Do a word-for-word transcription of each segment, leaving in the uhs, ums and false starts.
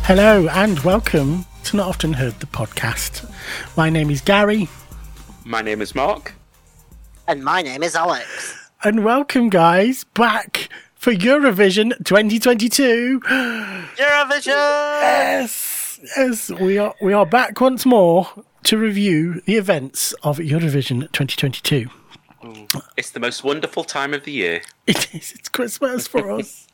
Hello and welcome to Not Often Heard, the podcast. My name is Gary. My name is Mark. And my name is Alex. And welcome, guys, back for Eurovision twenty twenty-two. Eurovision! Yes, yes, we are we are back once more to review the events of Eurovision twenty twenty-two. It's the most wonderful time of the year. It is. It's Christmas for us.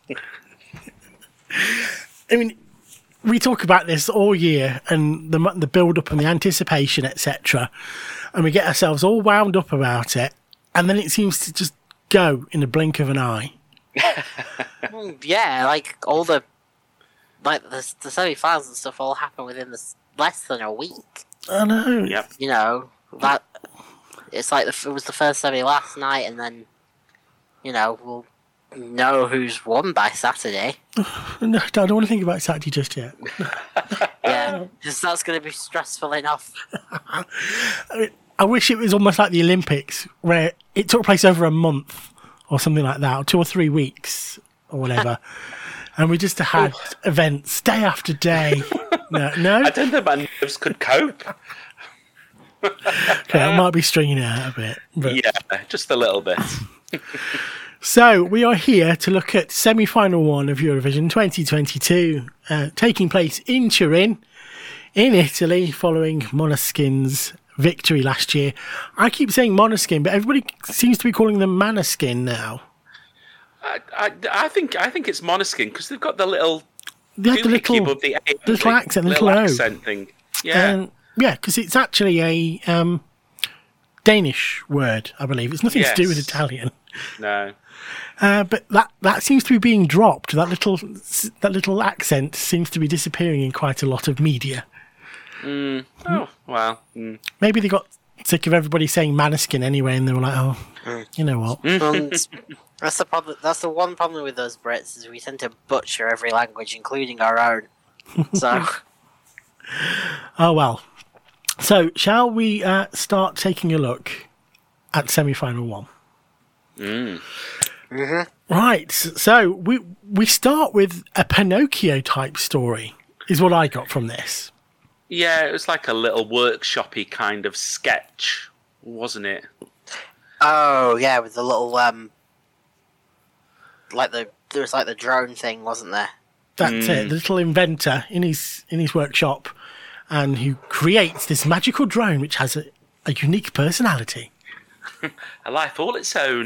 I mean, we talk about this all year, and the the build up and the anticipation, et cetera, and we get ourselves all wound up about it, and then it seems to just go in the blink of an eye. Well, yeah, like all the like the, the semi-finals and stuff all happen within this, less than a week. I know. Yep. You know that it's like the, it was the first semi last night, and then you know we'll know who's won by Saturday. No, I don't want to think about Saturday just yet. Yeah, because that's going to be stressful enough. I mean, I wish it was almost like the Olympics, where it took place over a month or something like that, or two or three weeks or whatever, and we just had oh. events day after day. No, no. I don't think my nerves could cope. Okay, I might be stringing it out a bit. But... Yeah, just a little bit. So we are here to look at semi-final one of Eurovision twenty twenty-two, uh, taking place in Turin, in Italy, following Måneskin's victory last year. I keep saying Måneskin, but everybody seems to be calling them Måneskin now. I, I, I think I think it's Måneskin because they've got the little they have the little, of the A, little like, accent, little little accent O. thing. Yeah, um, yeah, because it's actually a um, Danish word, I believe. It's nothing yes. to do with Italian. No. Uh, but that, that seems to be being dropped. That little that little accent seems to be disappearing in quite a lot of media. Mm. Oh, well. Mm. Maybe they got sick of everybody saying Måneskin anyway, and they were like, "Oh, mm. you know what?" Um, that's the problem. That's the one problem with those Brits is we tend to butcher every language, including our own. So, oh well. So, shall we uh, start taking a look at semi-final one? Mm. Mm-hmm. Right. So we we start with a Pinocchio type story, is what I got from this. Yeah, it was like a little workshopy kind of sketch, wasn't it? Oh yeah, with the little um, like the there was like the drone thing, wasn't there? That's mm. it. The little inventor in his in his workshop, and who creates this magical drone which has a, a unique personality, a life all its own.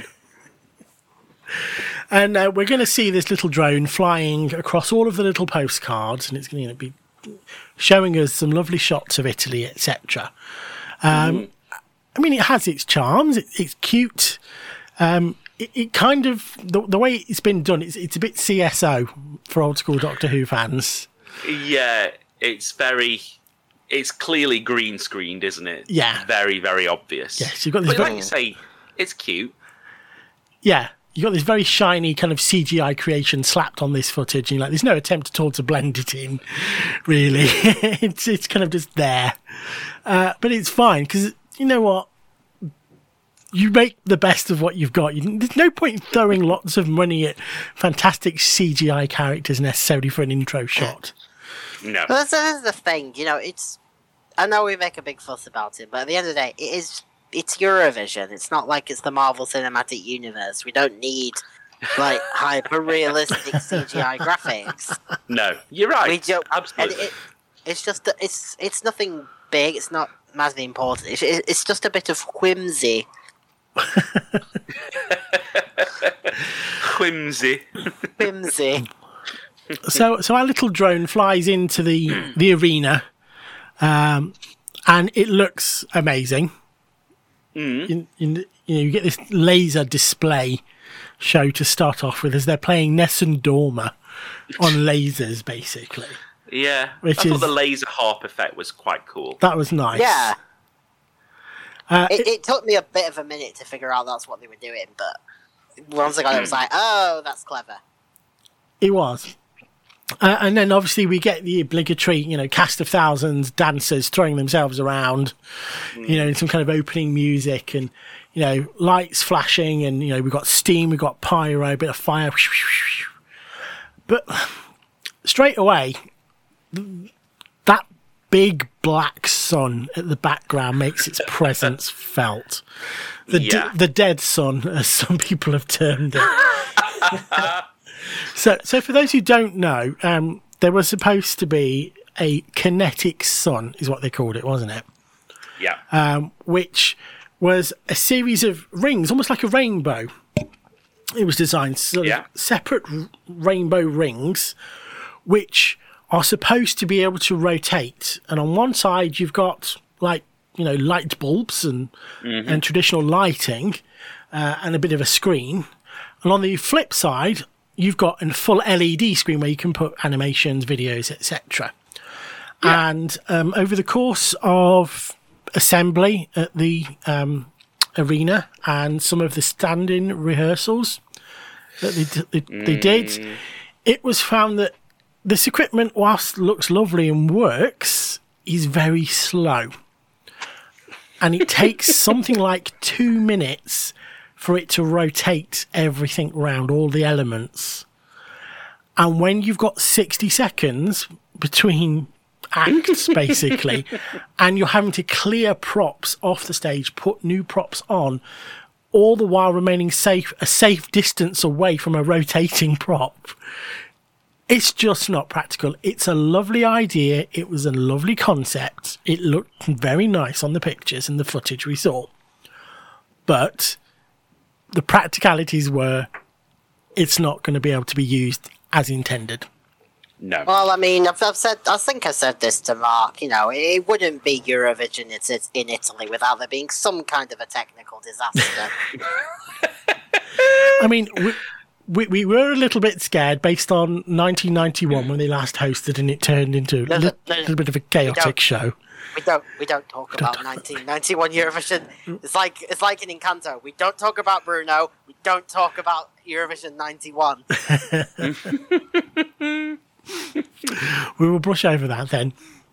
And uh, we're going to see this little drone flying across all of the little postcards, and it's going to be showing us some lovely shots of Italy, et cetera. Um, mm. I mean, it has its charms. It, it's cute. Um, it, it kind of the, the way it's been done. It's it's a bit C S O for old school Doctor Who fans. Yeah, it's very. It's clearly green screened, isn't it? Yeah, very very obvious. Yes, you've got this. But very, like you say, it's cute. Yeah. You've got this very shiny kind of C G I creation slapped on this footage, and you're like, there's no attempt at all to blend it in, really. it's it's kind of just there. Uh, but it's fine, because you know what? You make the best of what you've got. You, there's no point in throwing lots of money at fantastic C G I characters necessarily for an intro shot. No. Well, that's, that's the thing, you know, it's... I know we make a big fuss about it, but at the end of the day, it is... It's Eurovision. It's not like it's the Marvel Cinematic Universe. We don't need, like, hyper-realistic C G I graphics. No, you're right. We don't, Absolutely. It, it's just, it's it's nothing big. It's not massively important. It's, it's just a bit of whimsy. Whimsy. Whimsy. So, so our little drone flies into the the arena, um, and it looks amazing. Mm. In, in, you know, you get this laser display show to start off with as they're playing Nessun Dorma on lasers, basically. Yeah, Which I is, thought the laser harp effect was quite cool. That was nice. Yeah. Uh, it, it, it took me a bit of a minute to figure out that's what they were doing, but once I got it, it was like, oh, that's clever. It was. Uh, and then obviously we get the obligatory, you know, cast of thousands, dancers throwing themselves around, mm. you know, some kind of opening music and, you know, lights flashing and, you know, we've got steam, we've got pyro, a bit of fire. But straight away, that big black sun at the background makes its presence felt. The Yeah. d- the dead sun, as some people have termed it. so, so for those who don't know, um, there was supposed to be a kinetic sun, is what they called it, wasn't it? Yeah. Um, which was a series of rings, almost like a rainbow. It was designed sort Yeah. of separate r- rainbow rings, which are supposed to be able to rotate. And on one side, you've got like, you know, light bulbs and Mm-hmm. and traditional lighting, uh, and a bit of a screen. And on the flip side, you've got a full L E D screen where you can put animations, videos, et cetera. And um, over the course of assembly at the um, arena and some of the stand-in rehearsals that they, they, they did, it was found that this equipment, whilst looks lovely and works, is very slow. And it takes something like two minutes for it to rotate everything round, all the elements. And when you've got sixty seconds between acts, basically, and you're having to clear props off the stage, put new props on, all the while remaining safe, a safe distance away from a rotating prop, it's just not practical. It's a lovely idea. It was a lovely concept. It looked very nice on the pictures and the footage we saw. But the practicalities were, it's not going to be able to be used as intended. No. Well, I mean, I've, I've said, I think I said this to Mark. You know, it wouldn't be Eurovision it's, it's in Italy without there being some kind of a technical disaster. I mean, we, we, we were a little bit scared based on nineteen ninety-one when they last hosted, and it turned into a No, li- no, no, little bit of a chaotic don't. show. We don't, we don't talk about nineteen ninety-one Eurovision. It's like, it's like in Encanto. We don't talk about Bruno. We don't talk about Eurovision ninety-one. We will brush over that then.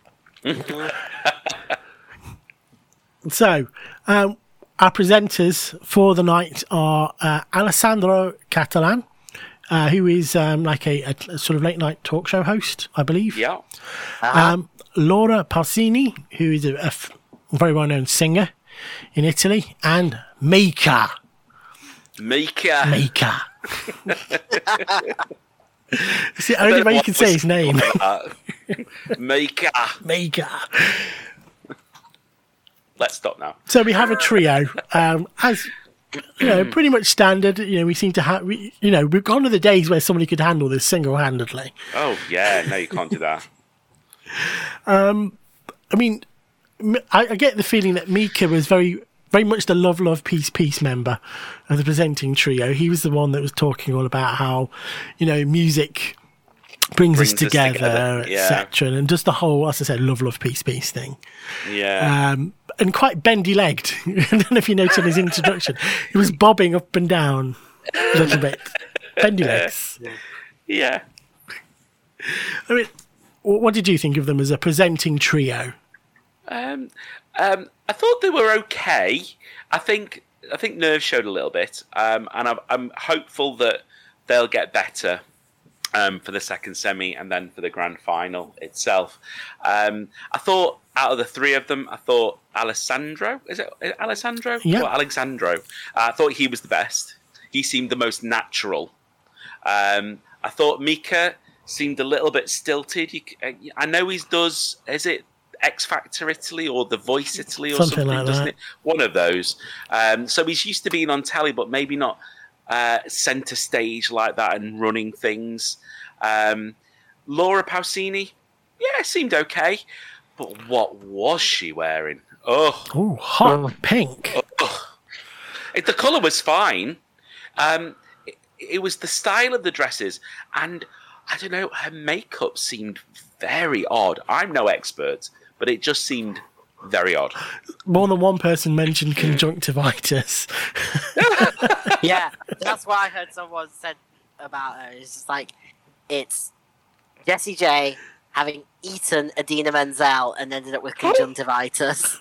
So, um, our presenters for the night are uh, Alessandro Catalan, uh, who is um, like a, a, a sort of late night talk show host, I believe. Yeah. Um, Laura Pausini, who is a, a f- very well known singer in Italy, and Mika. Mika. Mika. It's the only way you can say his name. Mika. Mika. Let's stop now. So we have a trio, um, as you know, pretty much standard. You know, we seem to have, we, you know, we've gone to the days where somebody could handle this single-handedly. Oh, yeah. No, you can't do that. I mean, m- I, I get the feeling that Mika was very, very much the Love, Love, Peace, Peace member of the presenting trio. He was the one that was talking all about how, you know, music brings, Brings us us together, together, yeah. et cetera, and just the whole, as I said, Love, Love, Peace, Peace thing. Yeah. Um, and quite bendy-legged. I don't know if you noticed in his introduction. He was bobbing up and down a little bit. Bendy legs. yeah. I mean, wh- what did you think of them as a presenting trio? Um, um, I thought they were okay. I think I think Nerve showed a little bit, um, and I'm, I'm hopeful that they'll get better um, for the second semi and then for the grand final itself. Um, I thought out of the three of them, I thought Alessandro is it, is it Alessandro? Yeah. Or Alexandro. Uh, I thought he was the best. He seemed the most natural. Um, I thought Mika seemed a little bit stilted. You, c- I know he does. Is it X Factor Italy or The Voice Italy or Something something, like doesn't that. it? One of those. Um, so he's used to being on telly, but maybe not uh, centre stage like that and running things. Um, Laura Pausini, yeah, seemed okay. But what was she wearing? Oh, Oh, hot pink. it, the colour was fine. Um, it, it was the style of the dresses, and I don't know, her makeup seemed very odd. I'm no expert, but it just seemed very odd. More than one person mentioned conjunctivitis. Yeah, that's what I heard someone said about her. It's just like, it's Jessie J having eaten Adina Menzel and ended up with conjunctivitis.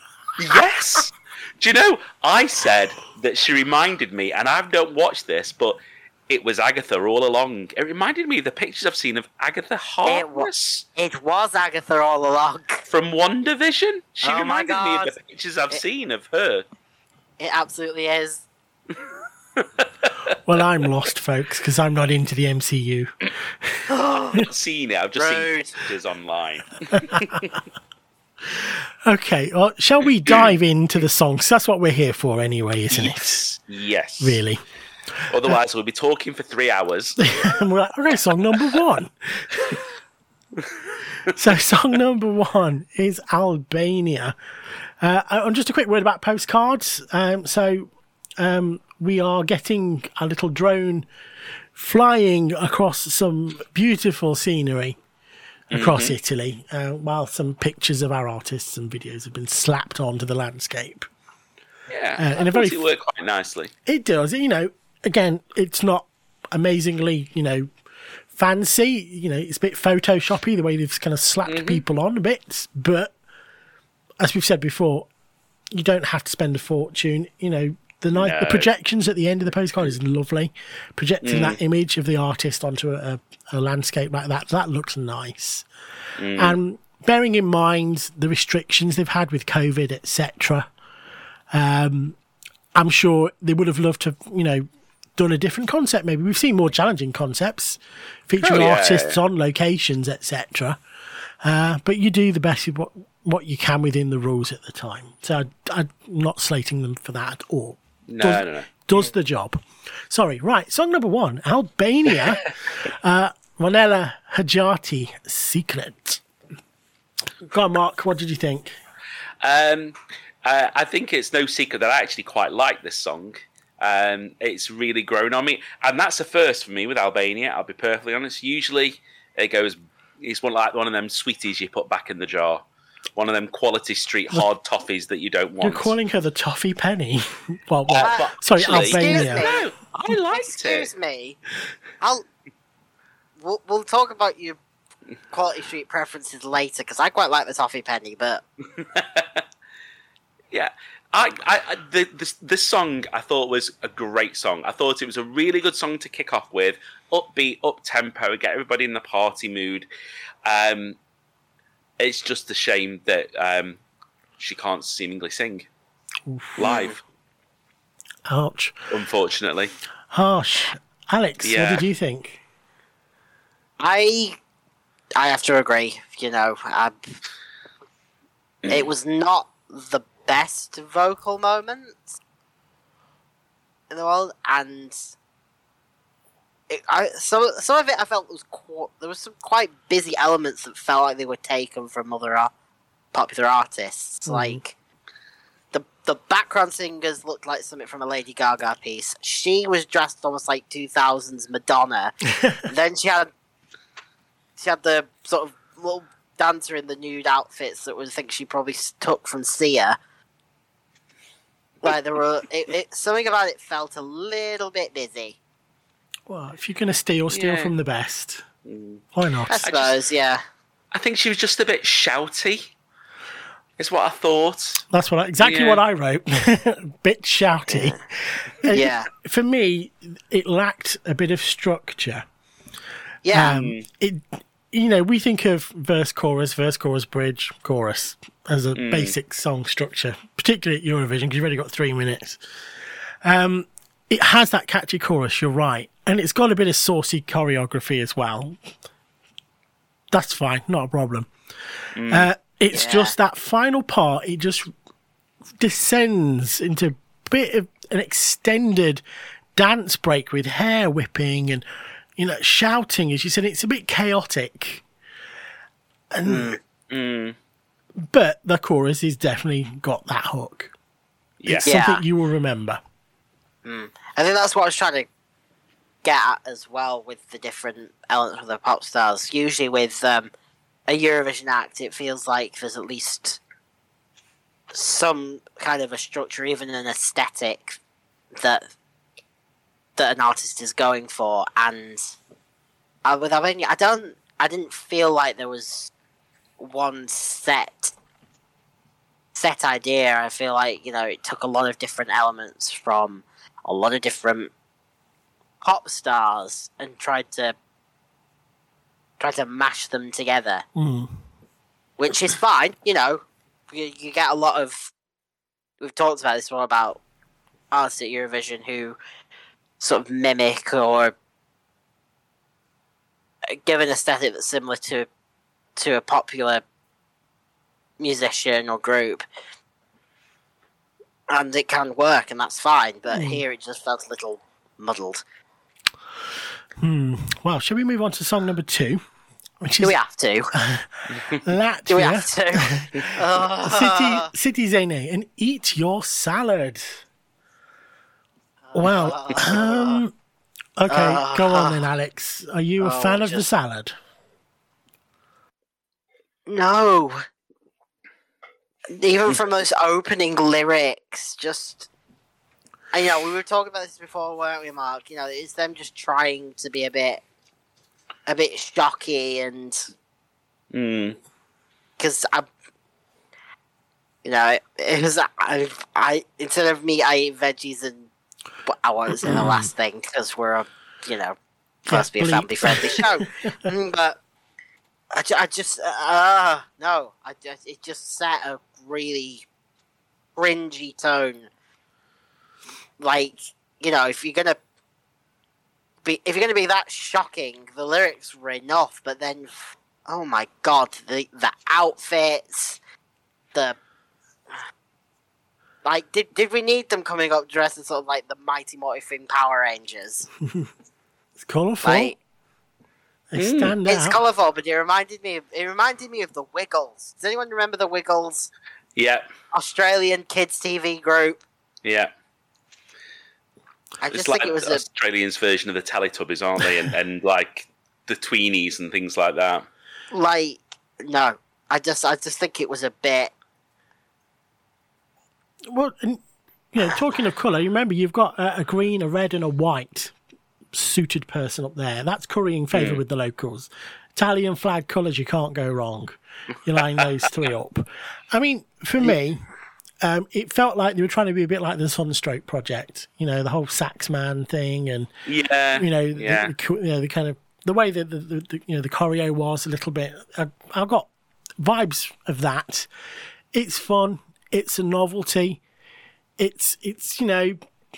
Yes! Do you know, I said that she reminded me, and I don't watch this, but it was Agatha all along. It reminded me of the pictures I've seen of Agatha Harkness. It, wa- it was Agatha all along. From WandaVision. She Oh my reminded me of God. the pictures I've It- seen of her. It absolutely is. Well, I'm lost, folks, because I'm not into the M C U. I've not seen it. I've just Rude. seen pictures online. Okay, well, shall we dive into the songs? That's what we're here for anyway, isn't Yes. Yes. it? Really? Otherwise, we'll be talking for three hours. And we're like, okay, song number one. So song number one is Albania. Uh, and just a quick word about postcards. Um, so um, we are getting a little drone flying across some beautiful scenery across Mm-hmm. Italy, uh, while some pictures of our artists and videos have been slapped onto the landscape. Yeah. Uh, in I a very thought it worked quite nicely. It does. You know, again, it's not amazingly, you know, fancy. You know, it's a bit photoshoppy, the way they've kind of slapped Mm-hmm. people on a bit. But as we've said before, you don't have to spend a fortune. You know, the night, the No. projections at the end of the postcard is lovely. Projecting Mm. that image of the artist onto a, a landscape like that, that looks nice. Mm. And bearing in mind the restrictions they've had with COVID, et cetera, um, I'm sure they would have loved to, you know, done a different concept. Maybe we've seen more challenging concepts, featuring Oh, yeah, artists yeah. on locations, et cetera. Uh, but you do the best with what what you can within the rules at the time. So I, I'm not slating them for that at all. No, does, no, no. does the job. Sorry, right. Song number one, Albania, uh, Ronella Hajati, Secret. Go on, Mark. What did you think? Um, uh, I think it's no secret that I actually quite like this song. Um, it's really grown on me, and that's a first for me with Albania. I'll be perfectly honest. Usually, it goes. It's one like one of them sweeties you put back in the jar. One of them quality street hard toffees that you don't want. You're calling her the toffee penny. well, well Uh, but sorry, actually- Albania. Excuse me. No, I liked Excuse it. me. I'll. We'll, we'll talk about your quality street preferences later because I quite like the toffee penny, but Yeah, I, I, I the, this, this song I thought was a great song. I thought it was a really good song to kick off with, upbeat, up tempo, get everybody in the party mood. Um, it's just a shame that um, she can't seemingly sing live, Ouch. unfortunately. Harsh. Alex, Yeah. what did you think? I I have to agree. You know, I, it was not the best vocal moment in the world, and it, I some some of it I felt was qu- there was some quite busy elements that felt like they were taken from other ar- popular artists, Mhm. like. The, the background singers looked like something from a Lady Gaga piece. She was dressed almost like two thousands Madonna. Then she had she had the sort of little dancer in the nude outfits that was, I think she probably took from Sia. Like there were, it, it, something about it felt a little bit busy. Well, if you're going to steal, steal Yeah. from the best. Why not? I suppose, yeah. I think she was just a bit shouty, is what I thought. That's what I, exactly Yeah. what I wrote. Bit shouty. Uh, Yeah. For me, it lacked a bit of structure. Yeah. Um, it, you know, we think of verse, chorus, verse, chorus, bridge, chorus as a basic song structure, particularly at Eurovision because you've already got three minutes. Um, it has that catchy chorus, you're right, and it's got a bit of saucy choreography as well. That's fine, not a problem. Uh, it's Yeah. just that final part, it just descends into a bit of an extended dance break with hair whipping and, you know, shouting. As you said, it's a bit chaotic. And, Mm. but the chorus has definitely got that hook. Yeah. It's Yeah. something you will remember. I think that's what I was trying to get at as well with the different elements of the pop stars. Usually with um, a Eurovision act, it feels like there's at least some kind of a structure, even an aesthetic that that an artist is going for. And uh, with Albania, I don't, I didn't feel like there was one set set idea. I feel like, you know, it took a lot of different elements from a lot of different pop stars and tried to tried to mash them together, Mm. which is fine. You know, you, you get a lot of. We've talked about this more about artists at Eurovision who sort of mimic or give an aesthetic that's similar to to a popular musician or group, and it can work, and that's fine. But Mm. here, it just felt a little muddled. Hmm. Well, shall we move on to song number two? Which Do is we have to? Latvia. Do we have to? Oh. City, City Zene, and Eat Your Salad. Well, um, okay, go on then, Alex. Are you a Oh, fan of the just- salad? No. Even from those opening lyrics, just. And, you know, we were talking about this before, weren't we, Mark? You know, it's them just trying to be a bit. a bit shocky and. Mm. Because I. You know, it, it was. I, I. Instead of meat, I eat veggies and. But I won't say the last thing, because we're a. You know, supposed to be a bleep. family friendly show. Mm, but. I, ju- I just uh no I just it just set a really cringy tone. Like, you know, if you're gonna be if you're gonna be that shocking, the lyrics were enough, but then oh my god, the the outfits, the like did did we need them coming up dressed as sort of like the Mighty Morphin Power Rangers? It's colourful. Like, they Mm. stand it's out. colourful, but it reminded me of it reminded me of the Wiggles. Does anyone remember the Wiggles? Yeah, Australian kids T V group. yeah. I It's just like think it was a Australians' version of the Teletubbies, aren't they? And, and like the Tweenies and things like that. like no. I just I just think it was a bit. Well, and, you know, talking of colour, you remember you've got a, a green, a red, and a white suited person up there. That's currying favour Mm. with the locals. Italian flag colours, you can't go wrong. You line those three up. I mean, for me, um, it felt like they were trying to be a bit like the Sunstroke Project. You know, the whole Saxman thing, and Yeah, you know, yeah. the, the, you know, the kind of the way that the, the, the you know the choreo was a little bit. I, I got vibes of that. It's fun. It's a novelty. It's it's you know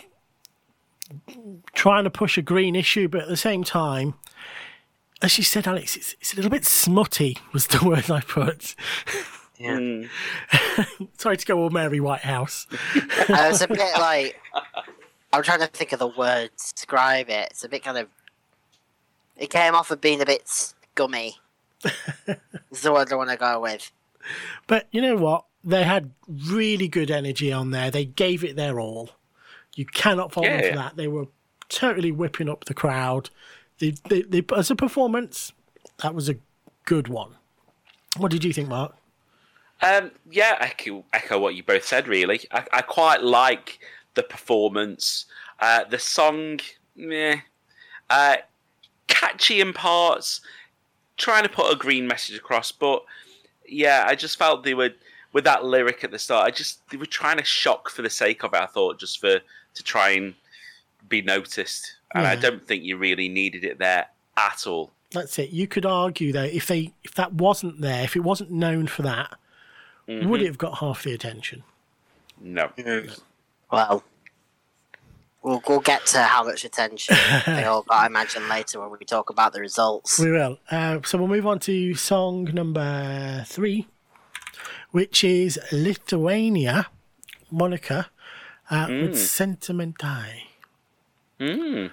trying to push a green issue, but at the same time, as you said, Alex, it's, it's a little bit smutty. Was the word I put. Yeah. Mm. Sorry to go all Mary Whitehouse. It was a bit like I'm trying to think of the word to describe it. It's a bit kind of. It came off of being a bit scummy. Is the word I want to go with. But you know what? They had really good energy on there. They gave it their all. You cannot fault them Yeah. for that. They were totally whipping up the crowd. They, they, they, as a performance, that was a good one. What did you think, Mark? Um, yeah, echo, echo what you both said, really. I, I quite like the performance. Uh, the song, meh. Uh, catchy in parts, trying to put a green message across, but yeah, I just felt they were, with that lyric at the start, I just, they were trying to shock for the sake of it, I thought, just for, to try and be noticed. And I Yeah. don't think you really needed it there at all. That's it. You could argue, though, if they if that wasn't there, if it wasn't known for that, Mhm. would it have got half the attention? No. Well, we'll, we'll get to how much attention they all got, I imagine, later when we talk about the results. We will. Uh, so we'll move on to song number three, which is Lithuania, Monica, uh, with Sentimentai. Mm.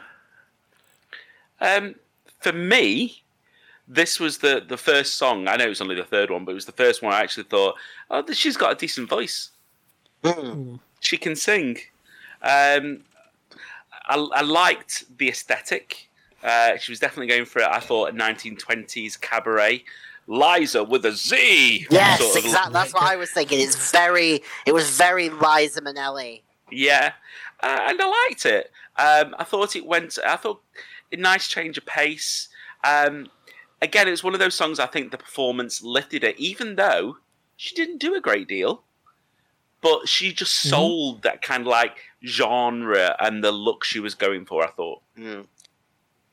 Um, for me, this was the, the first song. I know it was only the third one, but it was the first one I actually thought, oh, she's got a decent voice. Mm. She can sing. Um, I, I liked the aesthetic. Uh, she was definitely going for it. I thought a nineteen twenties cabaret. Liza with a Z. Yes, sort of- exactly. That's what I was thinking. It's very. It was very Liza Minnelli. Yeah, uh, and I liked it. Um, I thought it went. I thought a nice change of pace. Um, again, it was one of those songs. I think the performance lifted it, even though she didn't do a great deal. But she just sold that kind of like genre and the look she was going for. I thought. Mm.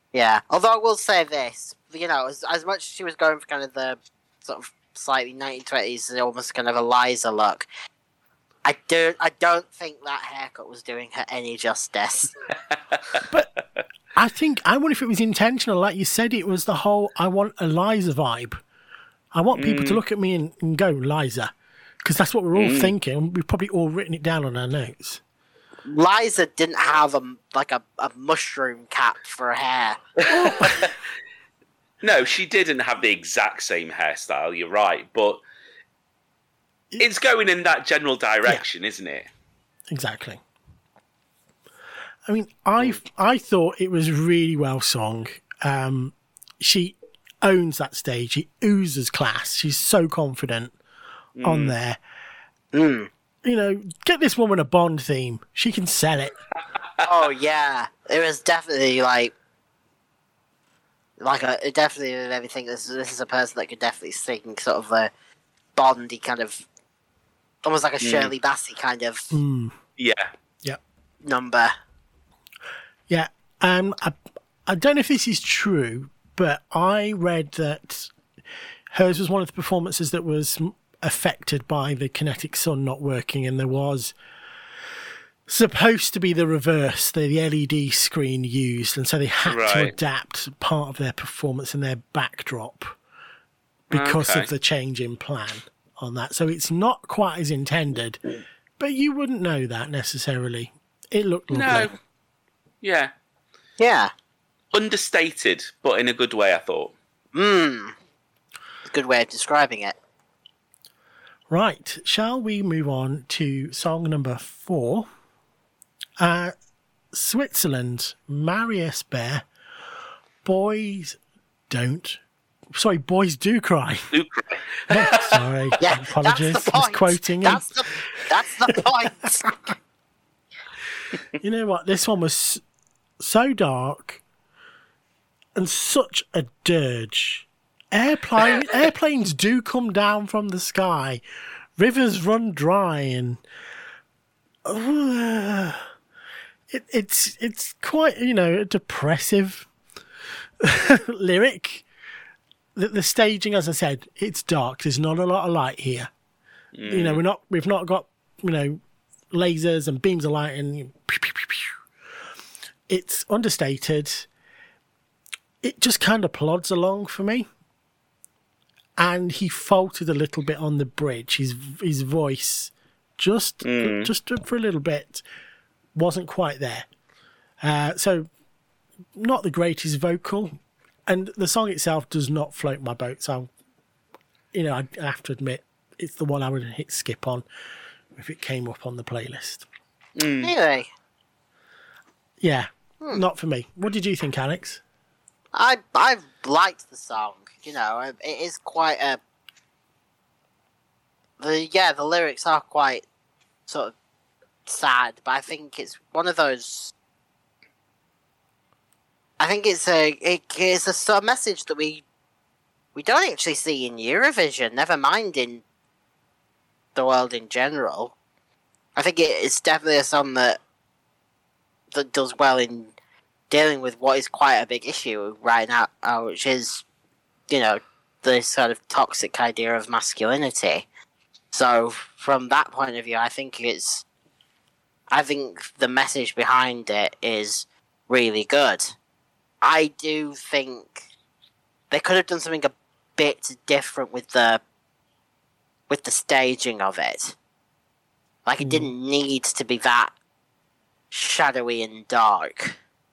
Yeah. Although I will say this, you know, as, as much as she was going for kind of the sort of slightly nineteen twenties, almost kind of Eliza look, I don't, I don't think that haircut was doing her any justice. But I think, I wonder if it was intentional. Like you said, it was the whole, I want a Liza vibe. I want people mm. to look at me and, and go, Liza. Because that's what we're all mm. thinking. We've probably all written it down on our notes. Liza didn't have a, like a, a mushroom cap for her hair. No, she didn't have the exact same hairstyle, you're right. But it's going in that general direction, yeah. isn't it? Exactly. I mean, I I thought it was really well sung. Um, she owns that stage. She oozes class. She's so confident mm. on there. Mm. You know, get this woman a Bond theme. She can sell it. Oh yeah, it was definitely like, like a it definitely made everything. This this is a person that could definitely sing sort of a Bondy kind of, almost like a mm. Shirley Bassey kind of mm. yeah, yeah number. Yeah, um, I I don't know if this is true, but I read that hers was one of the performances that was affected by the kinetic sun not working, and there was supposed to be the reverse, the, the L E D screen used, and so they had right. to adapt part of their performance and their backdrop because okay. of the change in plan on that. So it's not quite as intended, but you wouldn't know that necessarily. It looked lovely. No. Yeah. Yeah. Understated, but in a good way, I thought. Hmm. A good way of describing it. Right. Shall we move on to song number four? Uh, Switzerland, Marius Bear. Boys don't. Sorry, boys do cry. Do cry. Oh, sorry. Yeah, apologies. That's the point. Just quoting that's the, that's the point. You know what? This one was so dark and such a dirge. Airplane, airplanes do come down from the sky. Rivers run dry, and uh, it, it's it's quite, you know, a depressive lyric. The, the staging, as I said, it's dark. There's not a lot of light here. Mm. You know, we're not. We've not got, you know, lasers and beams of light, and pew, pew, pew, pew. It's understated. It just kind of plods along for me. And he faltered a little bit on the bridge. His his voice, just mm. just for a little bit, wasn't quite there. Uh, so, not the greatest vocal. And the song itself does not float my boat. So, you know, I have to admit, it's the one I would hit skip on if it came up on the playlist. Mm. Really? Yeah, hmm. not for me. What did you think, Alex? I I liked the song. You know, it is quite a. The yeah, the lyrics are quite sort of sad, but I think it's one of those. I think it's a it is a sort of message that we we don't actually see in Eurovision. Never mind in the world in general. I think it is definitely a song that that does well in dealing with what is quite a big issue right now, uh, which is, you know, the sort of toxic idea of masculinity. So from that point of view, I think it's, I think the message behind it is really good. I do think they could have done something a bit different with the, with the staging of it. Like, it mm. didn't need to be that shadowy and dark.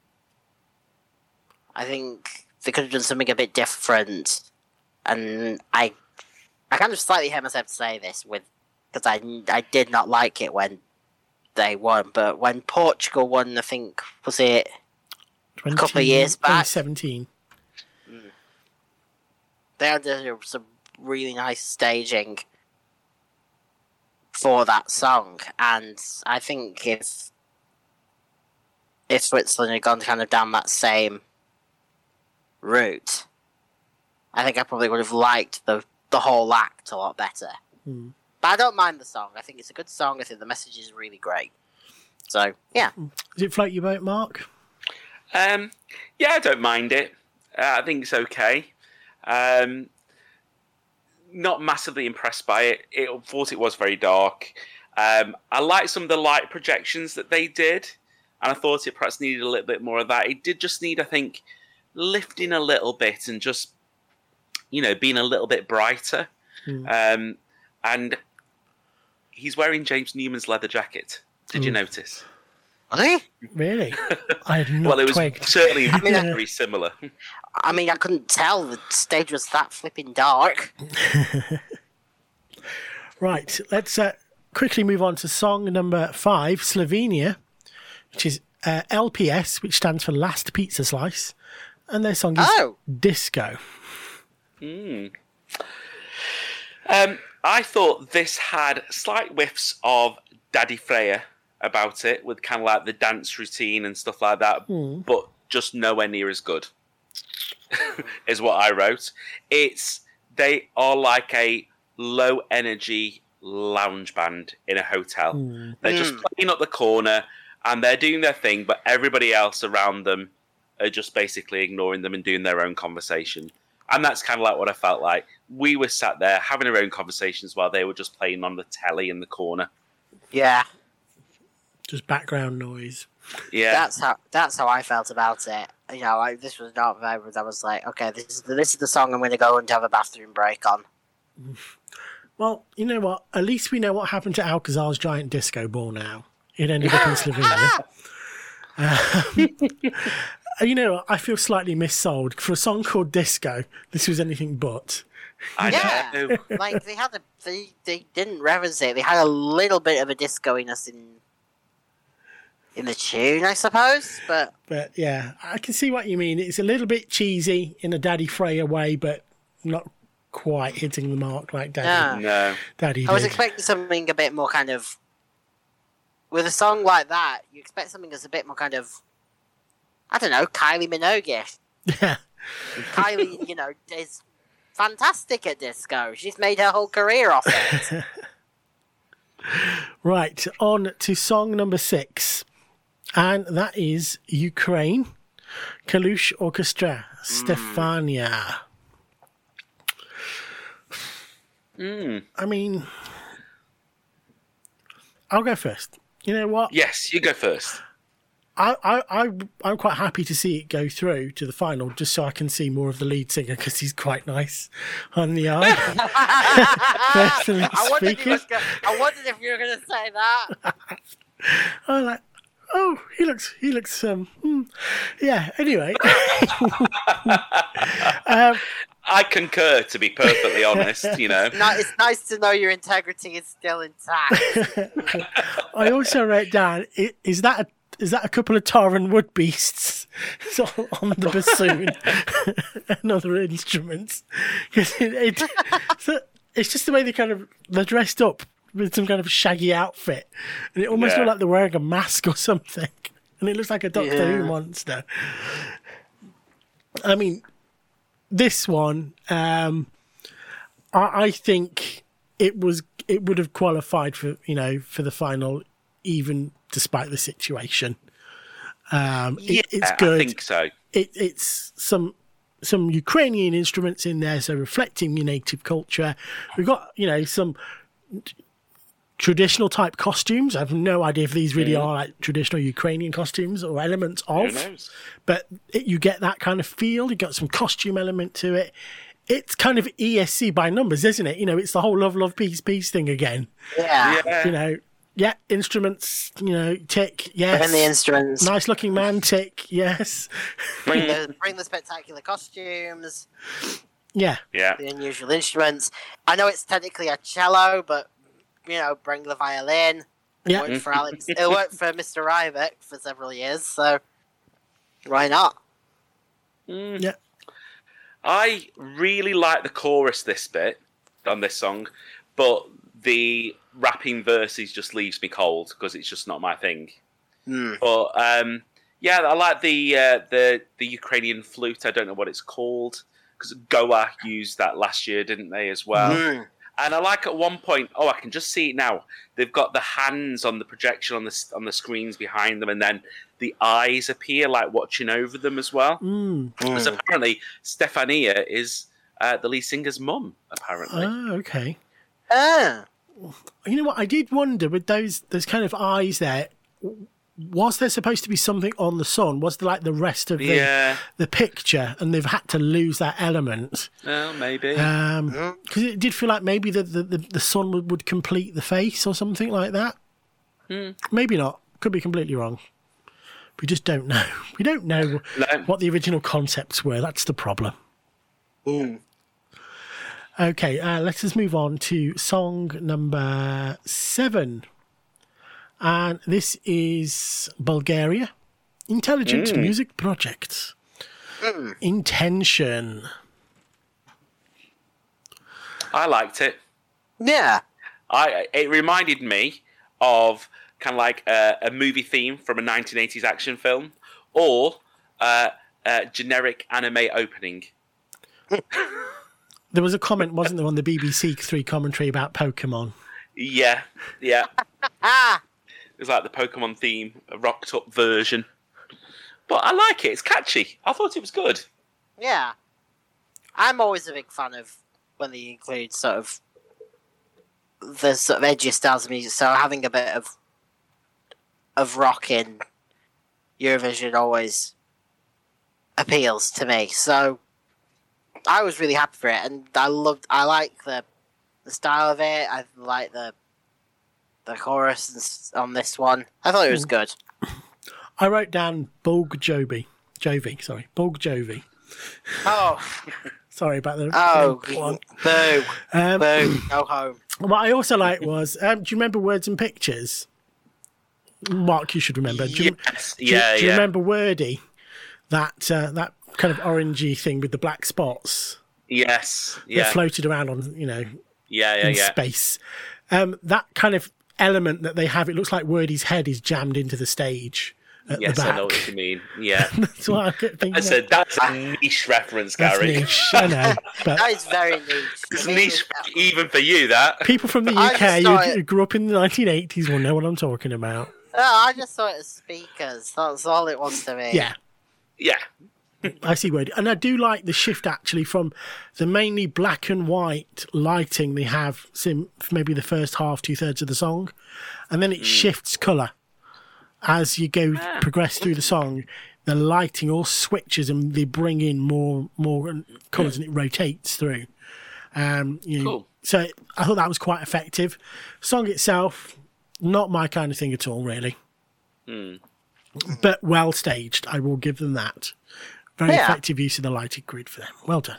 I think they could have done something a bit different, and I, I kind of slightly hate myself to say this with, because I, I did not like it when they won, but when Portugal won, I think, was it a couple of years back? twenty seventeen. Mm. They had some really nice staging for that song, and I think if if Switzerland had gone kind of down that same route, I think I probably would have liked the the whole act a lot better. Mm. But I don't mind the song. I think it's a good song. I think the message is really great. So, yeah. Does it float your boat, Mark? Um, yeah, I don't mind it. Uh, I think it's okay. Um, not massively impressed by it. It thought it was very dark. Um, I liked some of the light projections that they did, and I thought it perhaps needed a little bit more of that. It did just need, I think, lifting a little bit and just, you know, being a little bit brighter. Mm. Um, and he's wearing James Newman's leather jacket. Did mm. you notice? Really? Really? I had not well, it was twigged. certainly I mean, very similar. I mean, I couldn't tell the stage was that flipping dark. Right, let's uh, quickly move on to song number five, Slovenia, which is uh, L P S, which stands for Last Pizza Slice, and their song is oh. Disco. Mm. Um, I thought this had slight whiffs of Daddy Freya about it, with kind of like the dance routine and stuff like that, mm. but just nowhere near as good, is what I wrote. It's they are like a low energy lounge band in a hotel. Mm. They're mm. just playing up the corner and they're doing their thing, but everybody else around them are just basically ignoring them and doing their own conversation. And that's kind of like what I felt like. We were sat there having our own conversations while they were just playing on the telly in the corner. Yeah. Just background noise. Yeah. That's how that's how I felt about it. You know, I, this was not vibrant. I was like, okay, this is the, this is the song I'm going to go and have a bathroom break on. Well, you know what? At least we know what happened to Alcazar's giant disco ball now. It ended up in Slovenia. um, you know what? I feel slightly missold. For a song called Disco, this was anything but. I yeah, know. like they had a, they they didn't reverence it. They had a little bit of a discoiness in in the tune, I suppose. But but yeah, I can see what you mean. It's a little bit cheesy in a Daddy Freya way, but not quite hitting the mark like Daddy. No, no. Daddy did. I was expecting something a bit more kind of. With a song like that, you expect something that's a bit more kind of. I don't know, Kylie Minogue-ish. Yeah. Kylie, you know, is fantastic at disco. She's made her whole career off it. Right, on to song number six. And that is Ukraine, Kalush Orchestra, Stefania. Mm. I mean, I'll go first. You know what? Yes, you go first. I, I, I, I'm quite happy to see it go through to the final, just so I can see more of the lead singer, because he's quite nice on the eye. Personally I wondered, speaking. Gonna, I wondered if you were going to say that. I'm like, oh, he looks, he looks, um, hmm. yeah. Anyway, um, I concur, to be perfectly honest. You know, no, it's nice to know your integrity is still intact. I also wrote down: is that a Is that a couple of Taran wood beasts on the bassoon and other instruments? Because it, it, so it's just the way they kind of they're dressed up with some kind of shaggy outfit, and it almost yeah. looks like they're wearing a mask or something, and it looks like a Doctor yeah. Who monster. I mean, this one, um, I, I think it was it would have qualified for you know for the final, even despite the situation. Um, it, yeah, it's good. I think so. It, it's some some Ukrainian instruments in there, so reflecting your native culture. We've got, you know, some traditional type costumes. I have no idea if these really yeah. are like traditional Ukrainian costumes or elements of, Who knows? But it, you get that kind of feel. You got some costume element to it. It's kind of E S C by numbers, isn't it? You know, it's the whole love, love, peace, peace thing again. Yeah. yeah. You know, yeah, instruments, you know, tick, yes. Bring the instruments. Nice looking man, tick, yes. Bring the, bring the spectacular costumes. Yeah. Yeah. The unusual instruments. I know it's technically a cello, but, you know, bring the violin. It Yeah. worked for Alex. It worked for Mister Ryback for several years, so why not? Mm. Yeah. I really like the chorus this bit on this song, but the rapping verses just leaves me cold because it's just not my thing. Mm. But um, yeah, I like the uh, the the Ukrainian flute. I don't know what it's called because Goa used that last year, didn't they, as well? Mm. And I like at one point, oh, I can just see it now. They've got the hands on the projection on the on the screens behind them, and then the eyes appear like watching over them as well. Mm. Because apparently Stefania is uh, the lead singer's mum. Apparently, Oh, okay. Ah. You know what? I did wonder with those those kind of eyes there. Was there supposed to be something on the sun? Was there like the rest of the yeah, the picture, and they've had to lose that element? well, maybe. Um, because it did feel like maybe the the, the, the sun would, would complete the face or something like that. Hmm. Maybe not. Could be completely wrong. We just don't know. We don't know No. what the original concepts were. That's the problem. Mm. Okay, uh, let us move on to song number seven. And this is Bulgaria. Intelligent Mm. Music Project. Mm. Intention. I liked it. Yeah. I it reminded me of kind of like a, a movie theme from a nineteen eighties action film, or uh, a generic anime opening. There was a comment, wasn't there, on the B B C Three commentary about Pokemon? Yeah, yeah. Ah. It was like the Pokemon theme, a rocked up version. But I like it. It's catchy. I thought it was good. Yeah. I'm always a big fan of when they include sort of the sort of edgier styles of music. So having a bit of of rock in Eurovision always appeals to me. So I was really happy for it, and I loved. I like the the style of it. I like the the chorus on this one. I thought it was good. I wrote down Bulg Jovi. Jovi, sorry. Bulg Jovi. Oh, Sorry about the... oh, One. boo, Um, boo, go home. what I also liked was, um, do you remember Words and Pictures? Mark, you should remember. Do you, Yes, do you- yeah, do you yeah. remember Wordy? That uh, that kind of orangey thing with the black spots Yes, that yeah, floated around on, you know, yeah, yeah, in yeah. space. Um, that kind of element that they have, it looks like Wordy's head is jammed into the stage at Yes, the back. I know what you mean. Yeah. That's what I kept thinking. I said, that's a niche reference, That's Gary. niche, I know. But That is very niche. It's I mean, niche even for you, that. people from the I U K just who, saw it- who grew up in the nineteen eighties will know what I'm talking about. No, I just saw it as speakers. That's all it was to me. Yeah, Yeah. I see Wordy. And I do like the shift actually from the mainly black and white lighting they have sim, maybe the first half, two thirds of the song, and then it shifts colour as you go Ah. progress through the song. The lighting all switches and they bring in more more colours and it rotates through. Um, you know, Cool. So I thought that was quite effective. Song itself, not my kind of thing at all, really. Hmm. But well staged, I will give them that. Very Yeah. effective use of the lighted grid for them. Well done.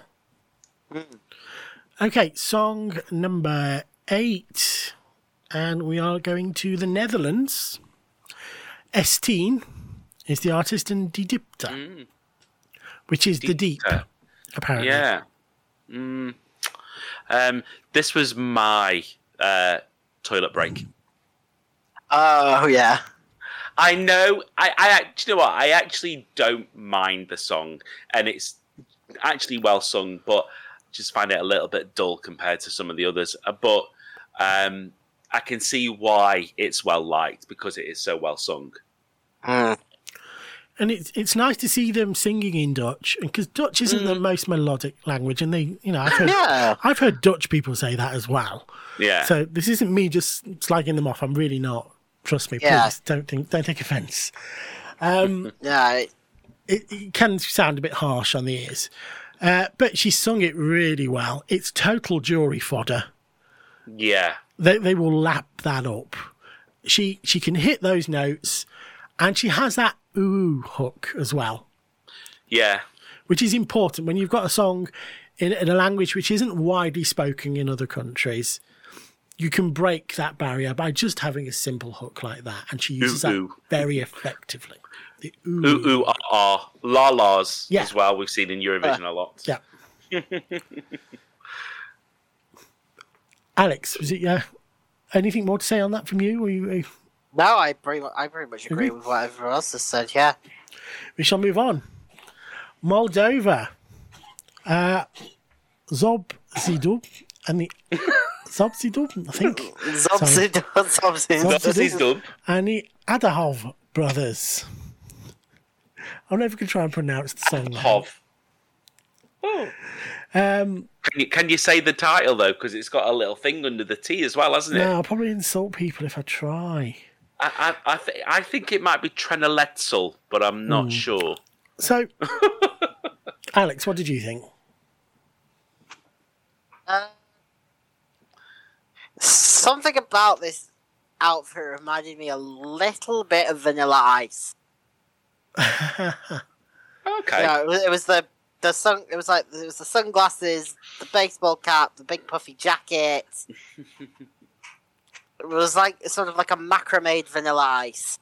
Okay, song number eight. And we are going to the Netherlands. Esteen is the artist, and Die Diepte, Mm. which is the deep, Diepte. apparently. Yeah. Mm. Um, this was my uh, toilet break. Oh, yeah. I know. I, I, do you know what? I actually don't mind the song, and it's actually well sung, but just find it a little bit dull compared to some of the others. Uh, But um, I can see why it's well liked because it is so well sung. Mm. And it's it's nice to see them singing in Dutch, because Dutch isn't the most melodic language, and they, you know, I've heard, Yeah. I've heard Dutch people say that as well. Yeah. So this isn't me just slagging them off. I'm really not. Trust me, Yeah. please don't think, don't take offence. Um, Yeah. it- it, it can sound a bit harsh on the ears, uh, but she sung it really well. It's total jury fodder. yeah. They they will lap that up. She she can hit those notes, and she has that ooh hook as well, Yeah. which is important when you've got a song in, in a language which isn't widely spoken in other countries. You can break that barrier by just having a simple hook like that, and she uses Ooh, that ooh. very effectively. The ooh, Ooh, ooh, ah, ah. La la's Yeah. as well. We've seen in Eurovision a lot. yeah. Alex, was it yeah? Anything more to say on that from you? Or you, No, I pretty much, I pretty much agree with what everyone else has said, yeah. we shall move on. Moldova, uh, Zob Zidu, and the Zobsy Dub, I think. Zobsy Dub. Zobsy Dub. Zobsy's Dub. And the Adahov brothers. I'm never going to try and pronounce the song. Hov. Oh. Um, can, you, can you say the title, though? Because it's got a little thing under the T as well, hasn't it? No, I'll probably insult people if I try. I I, I, th- I think it might be Treneletzel, but I'm not mm. sure. So, Alex, what did you think? Uh, something about this outfit reminded me a little bit of Vanilla Ice. Okay. Yeah, it was, it was the the sun. It was like it was the sunglasses, the baseball cap, the big puffy jacket. It was like sort of like a macrame Vanilla Ice.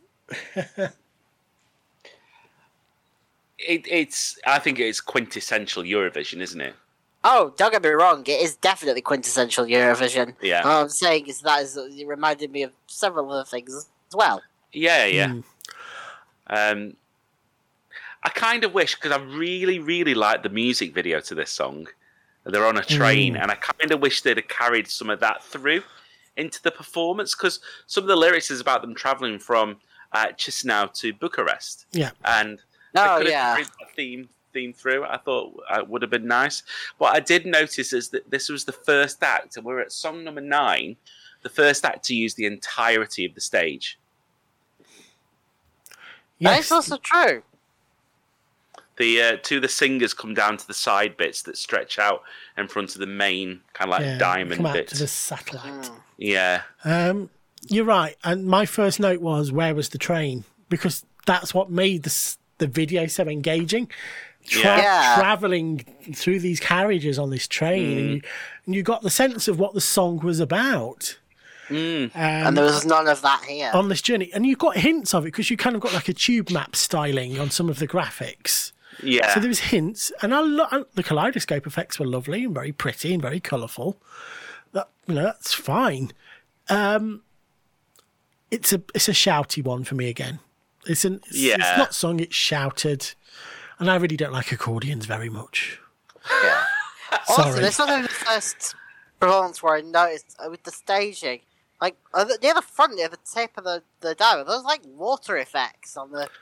it, it's. I think it's quintessential Eurovision, isn't it? Oh, don't get me wrong. It is definitely quintessential Eurovision. Yeah. All I'm saying is that is, it reminded me of several other things as well. Yeah, yeah. Mm. Um, I kind of wish, because I really, really like the music video to this song. They're on a train, mm. and I kind of wish they'd have carried some of that through into the performance, because some of the lyrics is about them travelling from uh, Chisinau to Bucharest. Yeah. And oh, they could have yeah. carried that theme, theme through. I thought uh, would have been nice. What I did notice is that this was the first act, and we're at song number nine, the first act to use the entirety of the stage. Yes. That's also true. The uh, two of the singers come down to the side bits that stretch out in front of the main kind of like yeah, diamond come out bits. To the satellite. Mm. Yeah. Um, you're right. And my first note was, where was the train? Because that's what made the, the video so engaging. Tra- yeah. Traveling through these carriages on this train. Mm. And, you, and you got the sense of what the song was about. Mm. Um, and there was none of that here. On this journey. And you got hints of it, because you kind of got like a tube map styling on some of the graphics. Yeah. So there was hints, and I lo- the kaleidoscope effects were lovely and very pretty and very colourful. That, you know, that's fine. Um, it's a it's a shouty one for me again. It's an it's, yeah. it's not sung, it's shouted, and I really don't like accordions very much. Yeah. Sorry. Also, this was the first performance where I noticed uh, with the staging, like uh, near the front, near the tip of the the diamond, there's like water effects on the.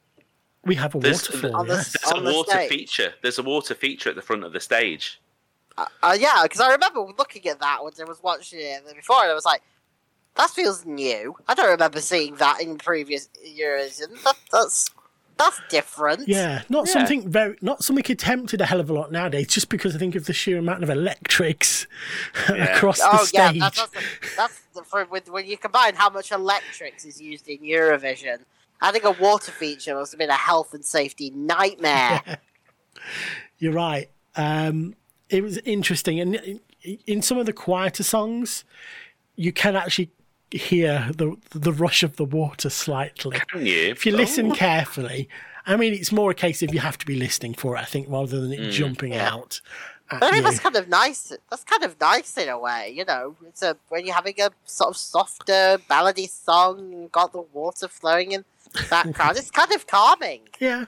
We have a there's, waterfall. On the, Yes. There's on a the water stage. feature. There's a water feature at the front of the stage. Uh, uh, yeah, because I remember looking at that when I was watching it before, and I was like, "That feels new. I don't remember seeing that in previous Eurovision. That, that's that's different." Yeah, not Yeah. something very, not something attempted a hell of a lot nowadays. Just because I think of the sheer amount of electrics Yeah. across the Oh yeah, stage. that's that's, the, that's the, for, with, when you combine how much electrics is used in Eurovision. I think a water feature must have been a health and safety nightmare. Yeah. You're right. Um, it was interesting, and in, in some of the quieter songs, you can actually hear the the rush of the water slightly. Can you? If you listen Oh. carefully. I mean, it's more a case of you have to be listening for it, I think, rather than it Mm. jumping Yeah. out. at But I mean, you. that's kind of nice. That's kind of nice in a way, you know. It's a when you're having a sort of softer, ballady song, you've got the water flowing in the background. It's kind of calming. Yeah.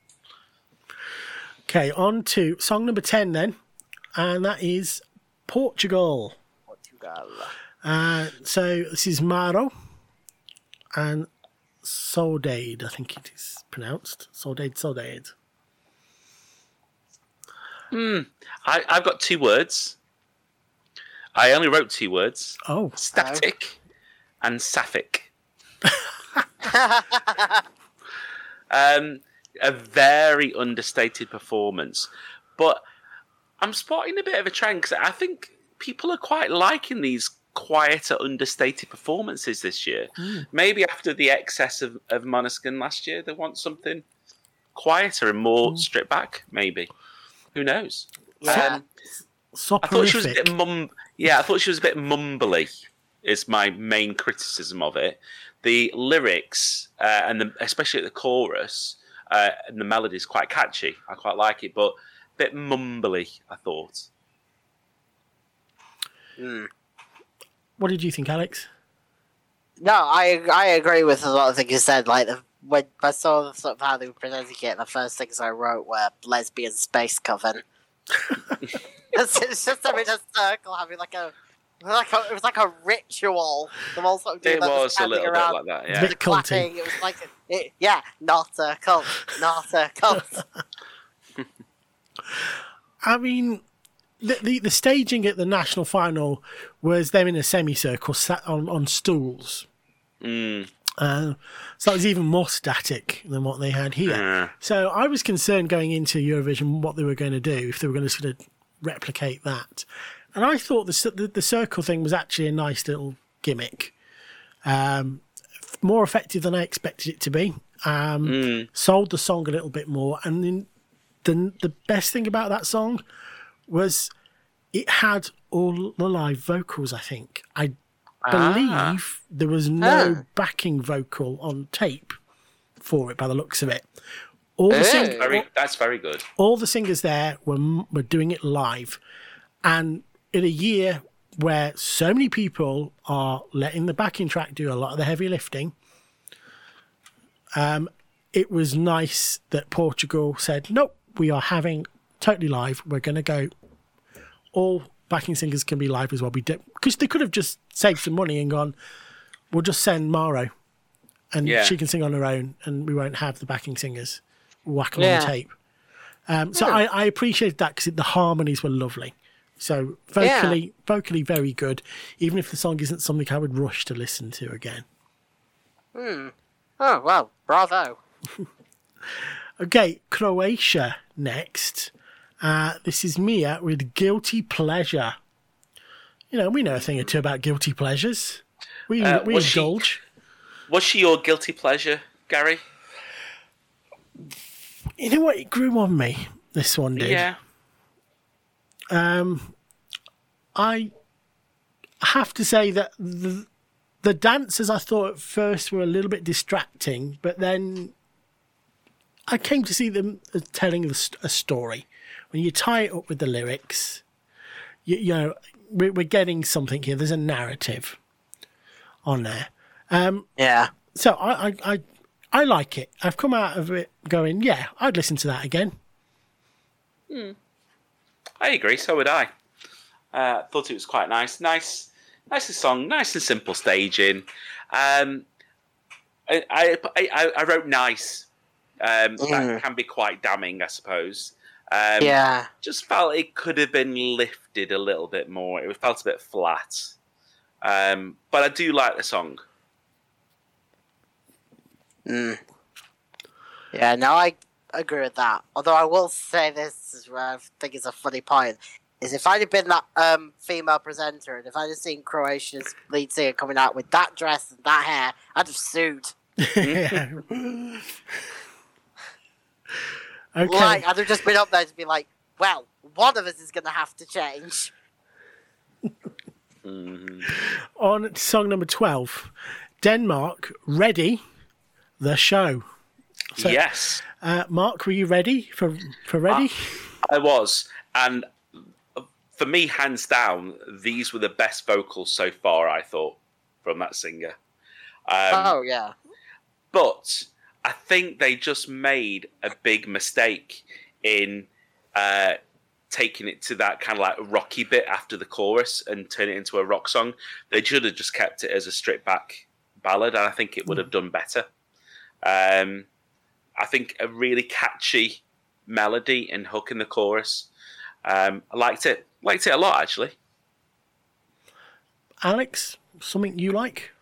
Okay, on to song number ten then, and that is Portugal. Portugal. Uh, so this is Maro and Soldade, I think it is pronounced. Soldade, Soldade. Hmm. I, I've got two words. I only wrote two words. Oh. Static and sapphic. um, a very understated performance. But I'm spotting a bit of a trend, because I think people are quite liking these quieter, understated performances this year. Mm. Maybe after the excess of, of Måneskin last year, they want something quieter and more Mm. stripped back, maybe. Who knows? Yeah. Um, I thought she was a Soporific. bit mum. Yeah, I thought she was a bit mumbly. Is my main criticism of it. The lyrics uh, and the, especially the chorus uh, and the melody is quite catchy. I quite like it, but a bit mumbly. I thought. Mm. What did you think, Alex? No, I I agree with a lot of things you said. Like the, when I saw the, sort of how they were presenting it, the first things I wrote were lesbian space coven. it's, it's just them in a circle having like a It was like a, it was like a ritual. The whole sort of doing It that, was a standing little around, bit like that, It's yeah. a bit culty. clapping. It was like, a, it, yeah, not a cult, not a cult. I mean, the, the the staging at the national final was them in a semicircle sat on, on stools. Mm. Uh, so that was even more static than what they had here. Yeah. So I was concerned going into Eurovision what they were going to do, if they were going to sort of replicate that. And I thought the the, the circle thing was actually a nice little gimmick. Um, more effective than I expected it to be. Um, Mm. Sold the song a little bit more. And then the, the best thing about that song was it had all the live vocals, I think. I believe Ah. there was no Ah. backing vocal on tape for it by the looks of it. All the, Hey. sing- Very, that's very good. all the singers there were, were doing it live. And in a year where so many people are letting the backing track do a lot of the heavy lifting, um, it was nice that Portugal said, nope, we are having totally live. We're going to go. All backing singers can be live as well. Because they could have just saved some money and gone, we'll just send Maro and Yeah. she can sing on her own and we won't have the backing singers. Whack them Yeah. on the tape. Um, so Yeah. I, I appreciated that because the harmonies were lovely. So vocally, vocally very good, even if the song isn't something I would rush to listen to again. Hmm. Oh, well, bravo. Okay, Croatia next. Uh, this is Mia with Guilty Pleasure. You know, we know a thing or two about guilty pleasures. We, Uh, we was she- indulge. Was she your guilty pleasure, Gary? You know what? It grew on me, this one did. Yeah. Um, I have to say that the, the dances I thought at first were a little bit distracting, but then I came to see them as telling a st- a story. When you tie it up with the lyrics, you, you know, we're, we're getting something here. There's a narrative on there. Um, Yeah. so I, I, I, I like it. I've come out of it going, yeah, I'd listen to that again. I agree. So would I. Uh, thought it was quite nice. Nice, nice song. Nice and simple staging. Um, I, I, I, I wrote nice. Um, Mm. That can be quite damning, I suppose. Um, Yeah. Just felt it could have been lifted a little bit more. It felt a bit flat. Um, but I do like the song. Mm. Yeah, no, I agree with that. Although I will say this is where I think it's a funny point. Is if I'd have been that um, female presenter and if I'd have seen Croatia's lead singer coming out with that dress and that hair, I'd have sued. Okay. Like, I'd have just been up there to be like, well, one of us is going to have to change. Mm. On to song number twelve, Denmark, Ready, the show. So- Yes, Uh, Mark, were you ready for, for Ready? I was. And for me, hands down, these were the best vocals so far, I thought, from that singer. Um, Oh, yeah. But I think they just made a big mistake in uh, taking it to that kind of like rocky bit after the chorus and turn it into a rock song. They should have just kept it as a stripped back ballad, and I think it would have done better. Um, I think a really catchy melody and hook in the chorus. Um, I liked it. Liked it a lot, actually. Alex, something you like?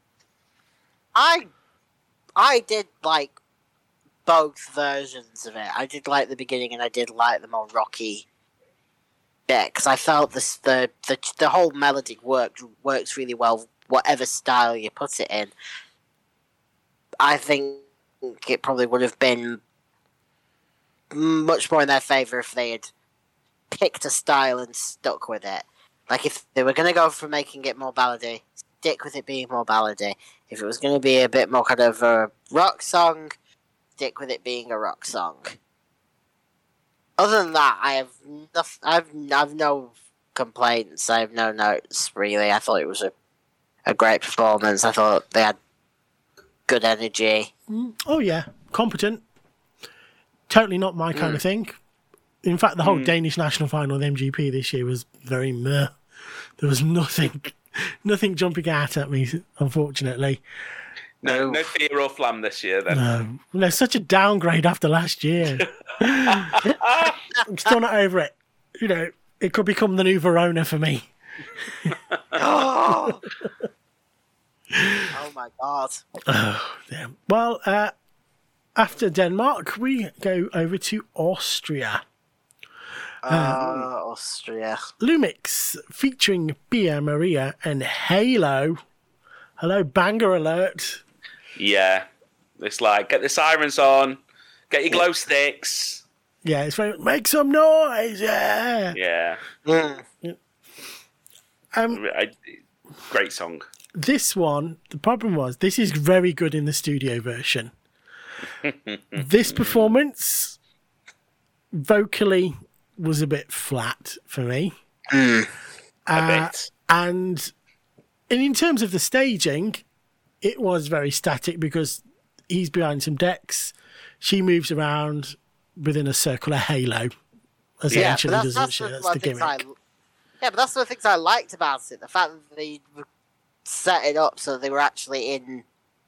I I did like both versions of it. I did like the beginning, and I did like the more rocky bit because I felt this the, the the whole melody worked works really well, whatever style you put it in. I think it probably would have been much more in their favour if they had picked a style and stuck with it. Like if they were going to go for making it more ballady, stick with it being more ballady. If it was going to be a bit more kind of a rock song, stick with it being a rock song. Other than that, I have no, I've, I've no complaints. I have no notes, really. I thought it was a, a great performance. I thought they had good energy. Oh, yeah. Competent. Totally not my kind of thing. In fact, the whole Mm. Danish national final with M G P this year was very meh. There was nothing, nothing jumping out at me, unfortunately. No, no fear or flam this year, then. No, there's such a downgrade after last year. I'm still not over it. You know, it could become the new Verona for me. Oh, oh my god. Oh, damn. Well, uh, after Denmark, we go over to Austria. Uh, Austria. Lumix featuring Pia Maria and Halo. Hello, banger alert. Yeah. It's like, get the sirens on, get your glow sticks. Yeah, it's very, make some noise, yeah. Yeah. Mm. Um, I, great song. This one, the problem was, this is very good in the studio version. This performance, vocally, was a bit flat for me. Mm. A Uh, bit. and, and in terms of the staging, it was very static because he's behind some decks. She moves around within a circular halo. Essentially, yeah, but doesn't that's, she? that's, That's one the of the things I, gimmick. yeah, but that's one of the things I liked about it. The fact that they set it up so they were actually in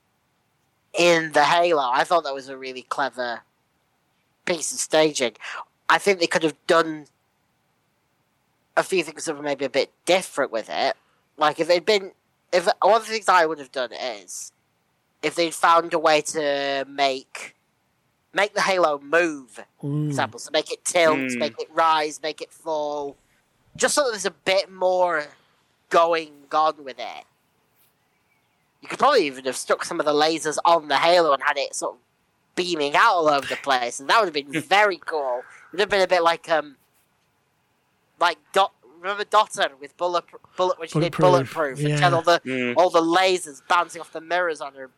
in the halo. I thought that was a really clever piece of staging. I think they could have done a few things that were maybe a bit different with it. Like if they'd been, if one of the things I would have done is if they'd found a way to make make the halo move, for Mm. example, so make it tilt, Mm. make it rise, make it fall, just so that there's a bit more going on with it. You could probably even have stuck some of the lasers on the halo and had it sort of beaming out all over the place, and that would have been very cool. It would have been a bit like um, like Dot. Remember Dotter with bullet bullet when she did Bulletproof, bulletproof, yeah. and she had all the Mm. all the lasers bouncing off the mirrors on her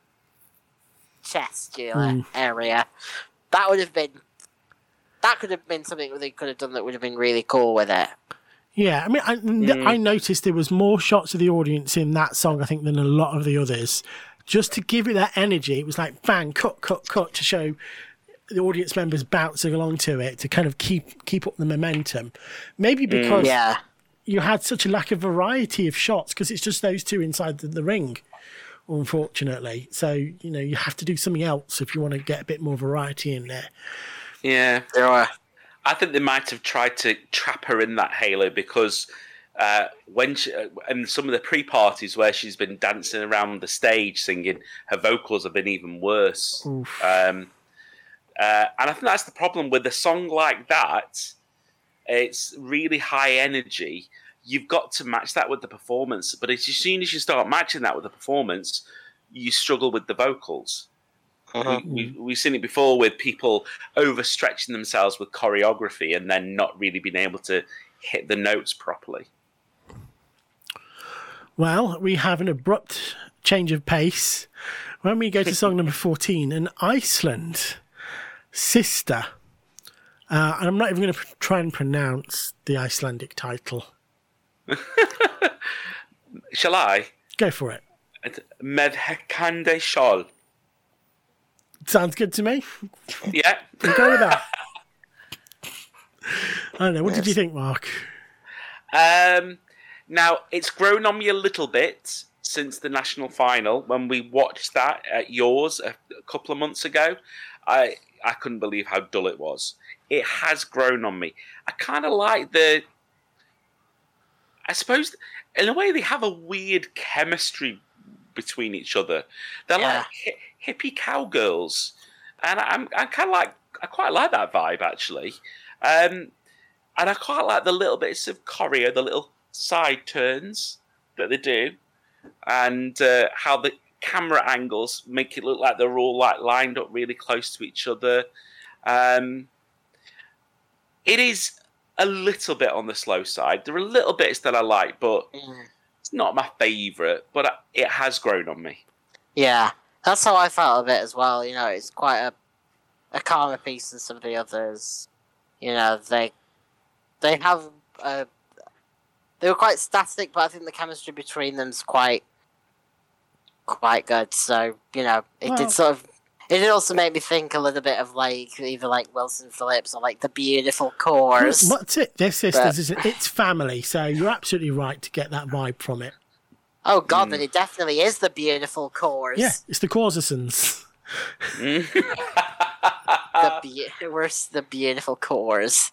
chest, you know, Mm. area. That would have been. That could have been something that they could have done that would have been really cool with it. Yeah, I mean, I, Mm. I noticed there was more shots of the audience in that song, I think, than a lot of the others. Just to give it that energy, it was like bang, cut, cut, cut, to show the audience members bouncing along to it, to kind of keep keep up the momentum. Maybe because Yeah. you had such a lack of variety of shots, because it's just those two inside the, the ring, unfortunately. So, you know, you have to do something else if you want to get a bit more variety in there. Yeah. There were. I think they might have tried to trap her in that halo because uh, when she, uh, and some of the pre-parties where she's been dancing around the stage singing, her vocals have been even worse. Oof. Um, uh, and I think that's the problem with a song like that. It's really high energy. You've got to match that with the performance. But as soon as you start matching that with the performance, you struggle with the vocals. Uh-huh. We, we, we've seen it before with people overstretching themselves with choreography and then not really being able to hit the notes properly. Well, we have an abrupt change of pace when we go to song number fourteen, and Iceland, Sister. Uh, and I'm not even going to pr- try and pronounce the Icelandic title. Shall I? Go for it. Medhekande Shol. Sounds good to me. Yeah. We'll go with that. I don't know. What did you think, Mark? Um, now, it's grown on me a little bit since the national final. When we watched that at yours a, a couple of months ago, I I couldn't believe how dull it was. It has grown on me. I kind of like the... I suppose, in a way, they have a weird chemistry between each other. They're Yeah. like hi- hippie cowgirls. And I'm, I kind of like... I quite like that vibe, actually. Um, and I quite like the little bits of choreo, the little side turns that they do, and uh, how the camera angles make it look like they're all like lined up really close to each other. Um, it is a little bit on the slow side. There are little bits that I like, but Mm. it's not my favourite. But it has grown on me. Yeah, that's how I felt of it as well. You know, it's quite a a calmer piece than some of the others. You know, they they have uh, they were quite static, but I think the chemistry between them's quite quite good. So you know, it Well- did sort of It did also make me think a little bit of like either like Wilson Phillips or like the Beautiful Chorus. What's it? They're sisters, But- isn't it? It's family, so you're absolutely right to get that vibe from it. Oh god, then it definitely is the Beautiful Chorus. Yeah, it's the Causersons. The be- where's the Beautiful Chorus?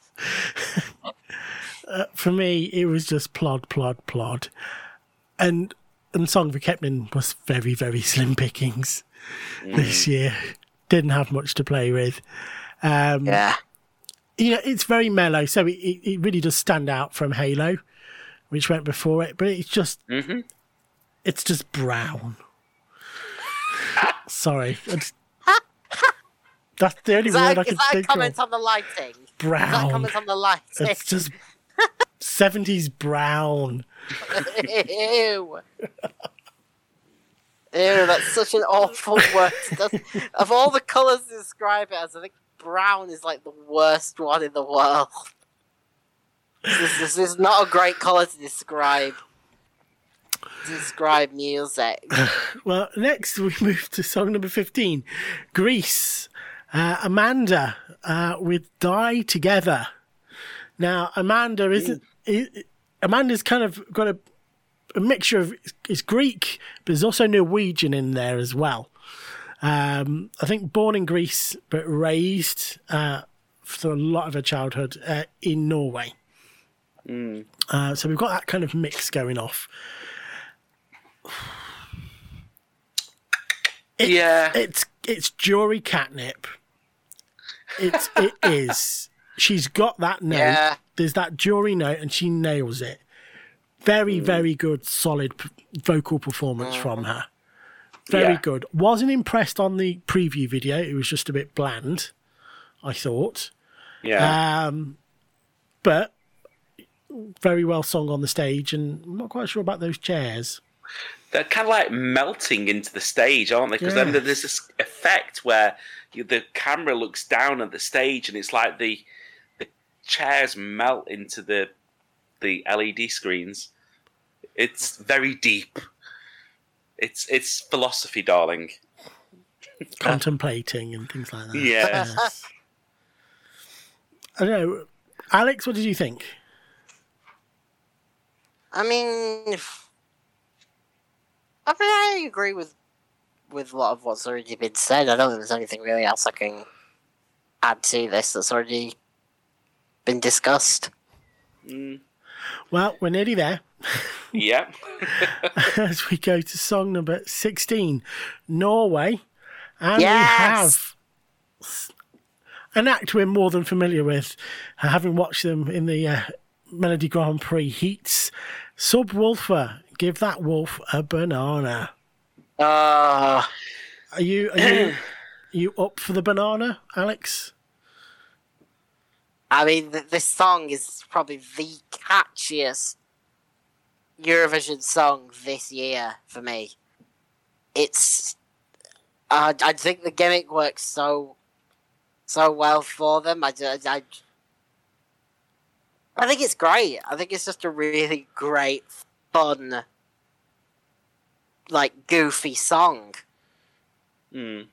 Uh, for me, it was just plod, plod, plod. And and Song for Kepnin was very, very slim pickings this year. Didn't have much to play with. Um, Yeah. You know, it's very mellow, so it, it, it really does stand out from Halo, which went before it, but it's just, Mm-hmm. it's just brown. Sorry. I just- that's the only Is word that, I is can that a think comment of. on the lighting? Is that a Brown. comment on the lighting? It's just seventies brown. Ew. Ew, that's such an awful word. That's, of all the colours to describe it as, I think brown is like the worst one in the world. This, this is not a great colour to describe. To describe music. Well, next we move to song number fifteen, Grease. Uh, Amanda uh, with Die Together. Now, Amanda isn't. i Amanda's kind of got a, a mixture of it's Greek, but there's also Norwegian in there as well. Um, I think born in Greece, but raised uh, for a lot of her childhood uh, in Norway. Mm. Uh, so we've got that kind of mix going off. It, Yeah. it's it's jury catnip. It's it is. She's got that note. Yeah. There's that jury note, and she nails it. Very very good, solid p- vocal performance from her. Very Yeah. good. Wasn't impressed on the preview video. It was just a bit bland, I thought. Yeah. Um, but very well sung on the stage, and I'm not quite sure about those chairs. They're kind of like melting into the stage, aren't they? Because Yeah. then there's this effect where you, the camera looks down at the stage, and it's like the the chairs melt into the the L E D screens. It's very deep. It's it's philosophy, darling. Contemplating and things like that. Yeah. Yes. I don't know. Alex, what did you think? I mean, if- I mean, I agree with with a lot of what's already been said. I don't think there's anything really else I can add to this that's already been discussed. Mm, Well, we're nearly there yeah. as we go to song number sixteen, Norway. And Yes! we have s- an act we're more than familiar with, uh, having watched them in the uh, Melody Grand Prix heats. Subwoofer, Give That Wolf a Banana. Uh, Are you are you, are you up for the banana, Alex? I mean, th- this song is probably the catchiest Eurovision song this year for me. It's, uh, I think the gimmick works so, so well for them. I, I, I, I think it's great. I think it's just a really great, fun, like goofy song. Mm.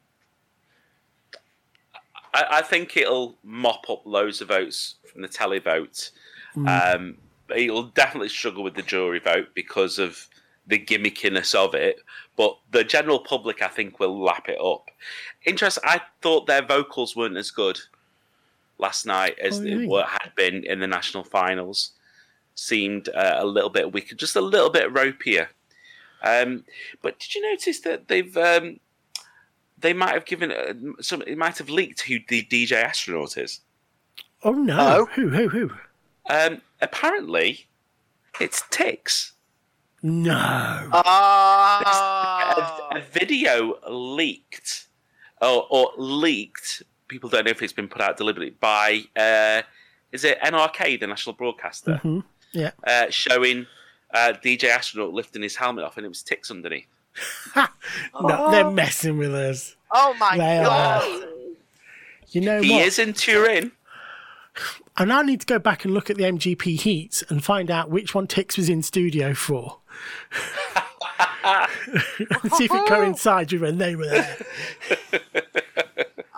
I, I think it'll mop up loads of votes from the televote. Um, but it'll definitely struggle with the jury vote because of the gimmickiness of it. But the general public, I think, will lap it up. Interesting. I thought their vocals weren't as good last night as Oh, they really? were, had been in the national finals. Seemed uh, a little bit weaker, just a little bit ropier. Um, but did you notice that they've um, they might have given uh, some? It might have leaked who the D J astronaut is. Oh no! Oh. Who? Who? Who? Um, apparently, it's Tix. No. Oh, A, a video leaked, or, or leaked. People don't know if it's been put out deliberately by. Uh, is it N R K, the national broadcaster, Hmm. Yeah. uh, showing uh, D J astronaut lifting his helmet off, and it was Tix underneath. No, they're messing with us. oh my They are. god! You know He what? is in Turin. I now need to go back and look at the M G P heats and find out which one Tix was in studio for. See if it coincides with when they were there.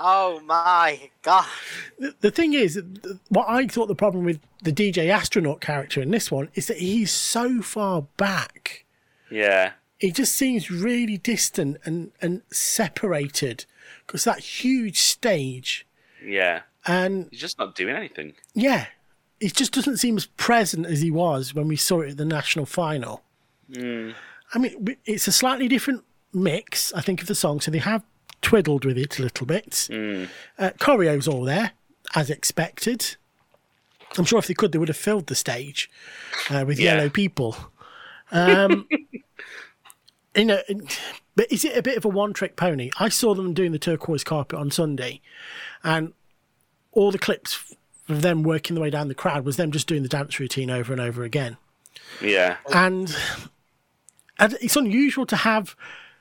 Oh my god! The, the thing is, what I thought the problem with the D J Astronaut character in this one is that he's so far back. Yeah. He just seems really distant and, and separated because that huge stage. Yeah. And he's just not doing anything. Yeah. He just doesn't seem as present as he was when we saw it at the national final. Mm. I mean, it's a slightly different mix, I think, of the song, so they have twiddled with it a little bit. Mm. Uh, choreo's all there, as expected. I'm sure if they could, they would have filled the stage uh, with Yeah. yellow people. Um, you know, but is it a bit of a one-trick pony? I saw them doing the turquoise carpet on Sunday, and all the clips of them working their way down the crowd was them just doing the dance routine over and over again. Yeah. And, and it's unusual to have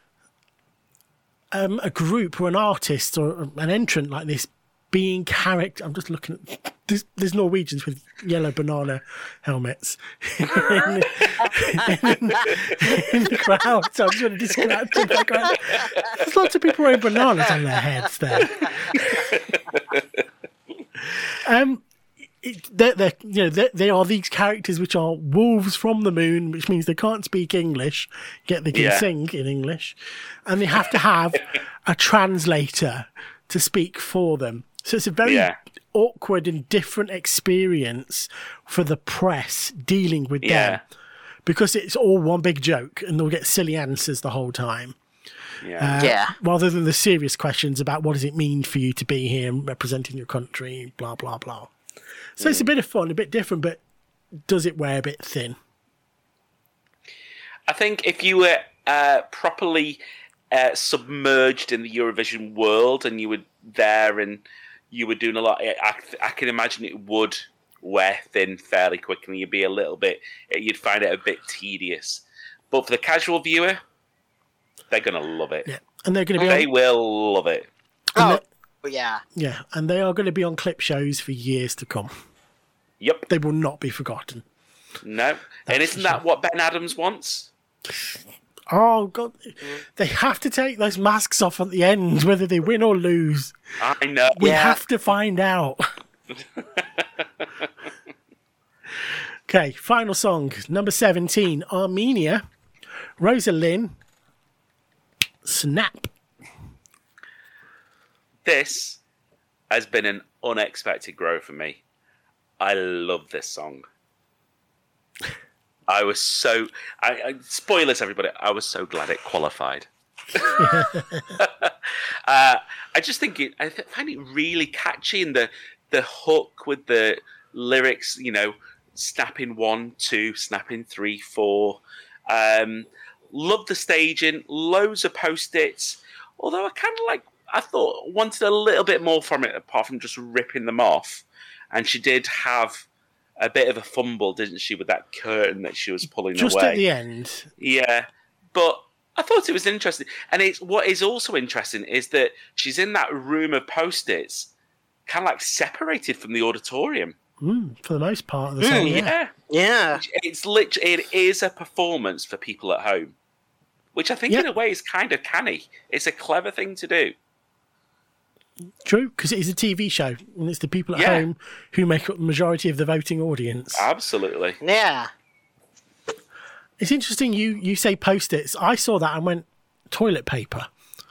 um, a group or an artist or an entrant like this being character. I'm just looking at there's, there's Norwegians with yellow banana helmets in, the, in, in the crowd. So I'm just going to disconnect the background. There's lots of people wearing bananas on their heads there. um, it, they're, they're, you know, they're, they are these characters which are wolves from the moon, which means they can't speak English, yet they can Yeah. sing in English, and they have to have a translator to speak for them. So it's a very Yeah. awkward and different experience for the press dealing with Yeah. them, because it's all one big joke and they'll get silly answers the whole time. Yeah. Uh, Yeah. Rather than the serious questions about what does it mean for you to be here and representing your country, blah, blah, blah. So it's a bit of fun, a bit different, but does it wear a bit thin? I think if you were uh, properly uh, submerged in the Eurovision world and you were there and you were doing a lot, I, I can imagine it would wear thin fairly quickly. You'd be a little bit, you'd find it a bit tedious. But for the casual viewer, they're going to love it. Yeah. And they're going to be They on, will love it. and Oh, yeah. yeah, and they are going to be on clip shows for years to come. Yep. They will not be forgotten. No. And for isn't that what Ben Adams wants? Oh, God. They have to take those masks off at the end, whether they win or lose. I know. We Yeah. have to find out. Okay, final song, number seventeen, Armenia, Rosa Lynn, Snap. This has been an unexpected growth for me. I love this song. I was so... I, I, spoilers, everybody. I was so glad it qualified. uh, I just think it... I th- find it really catchy, and the, the hook with the lyrics, you know, snapping one, two, snapping three, four. Um, love the staging. Loads of post-its. Although I kind of like... I thought wanted a little bit more from it, apart from just ripping them off. And she did have a bit of a fumble, didn't she, with that curtain that she was pulling Just away. at the end. Yeah, but I thought it was interesting. And it's what is also interesting is that she's in that room of post-its, kind of like separated from the auditorium. Mm, for the most part of the song, Mm, yeah. yeah, Yeah. it's literally it is a performance for people at home, which I think Yeah. in a way is kind of canny. It's a clever thing to do. True, because it is a T V show, and it's the people at Yeah. home who make up the majority of the voting audience. Absolutely. Yeah. It's interesting you, you say post-its. I saw that and went, toilet paper.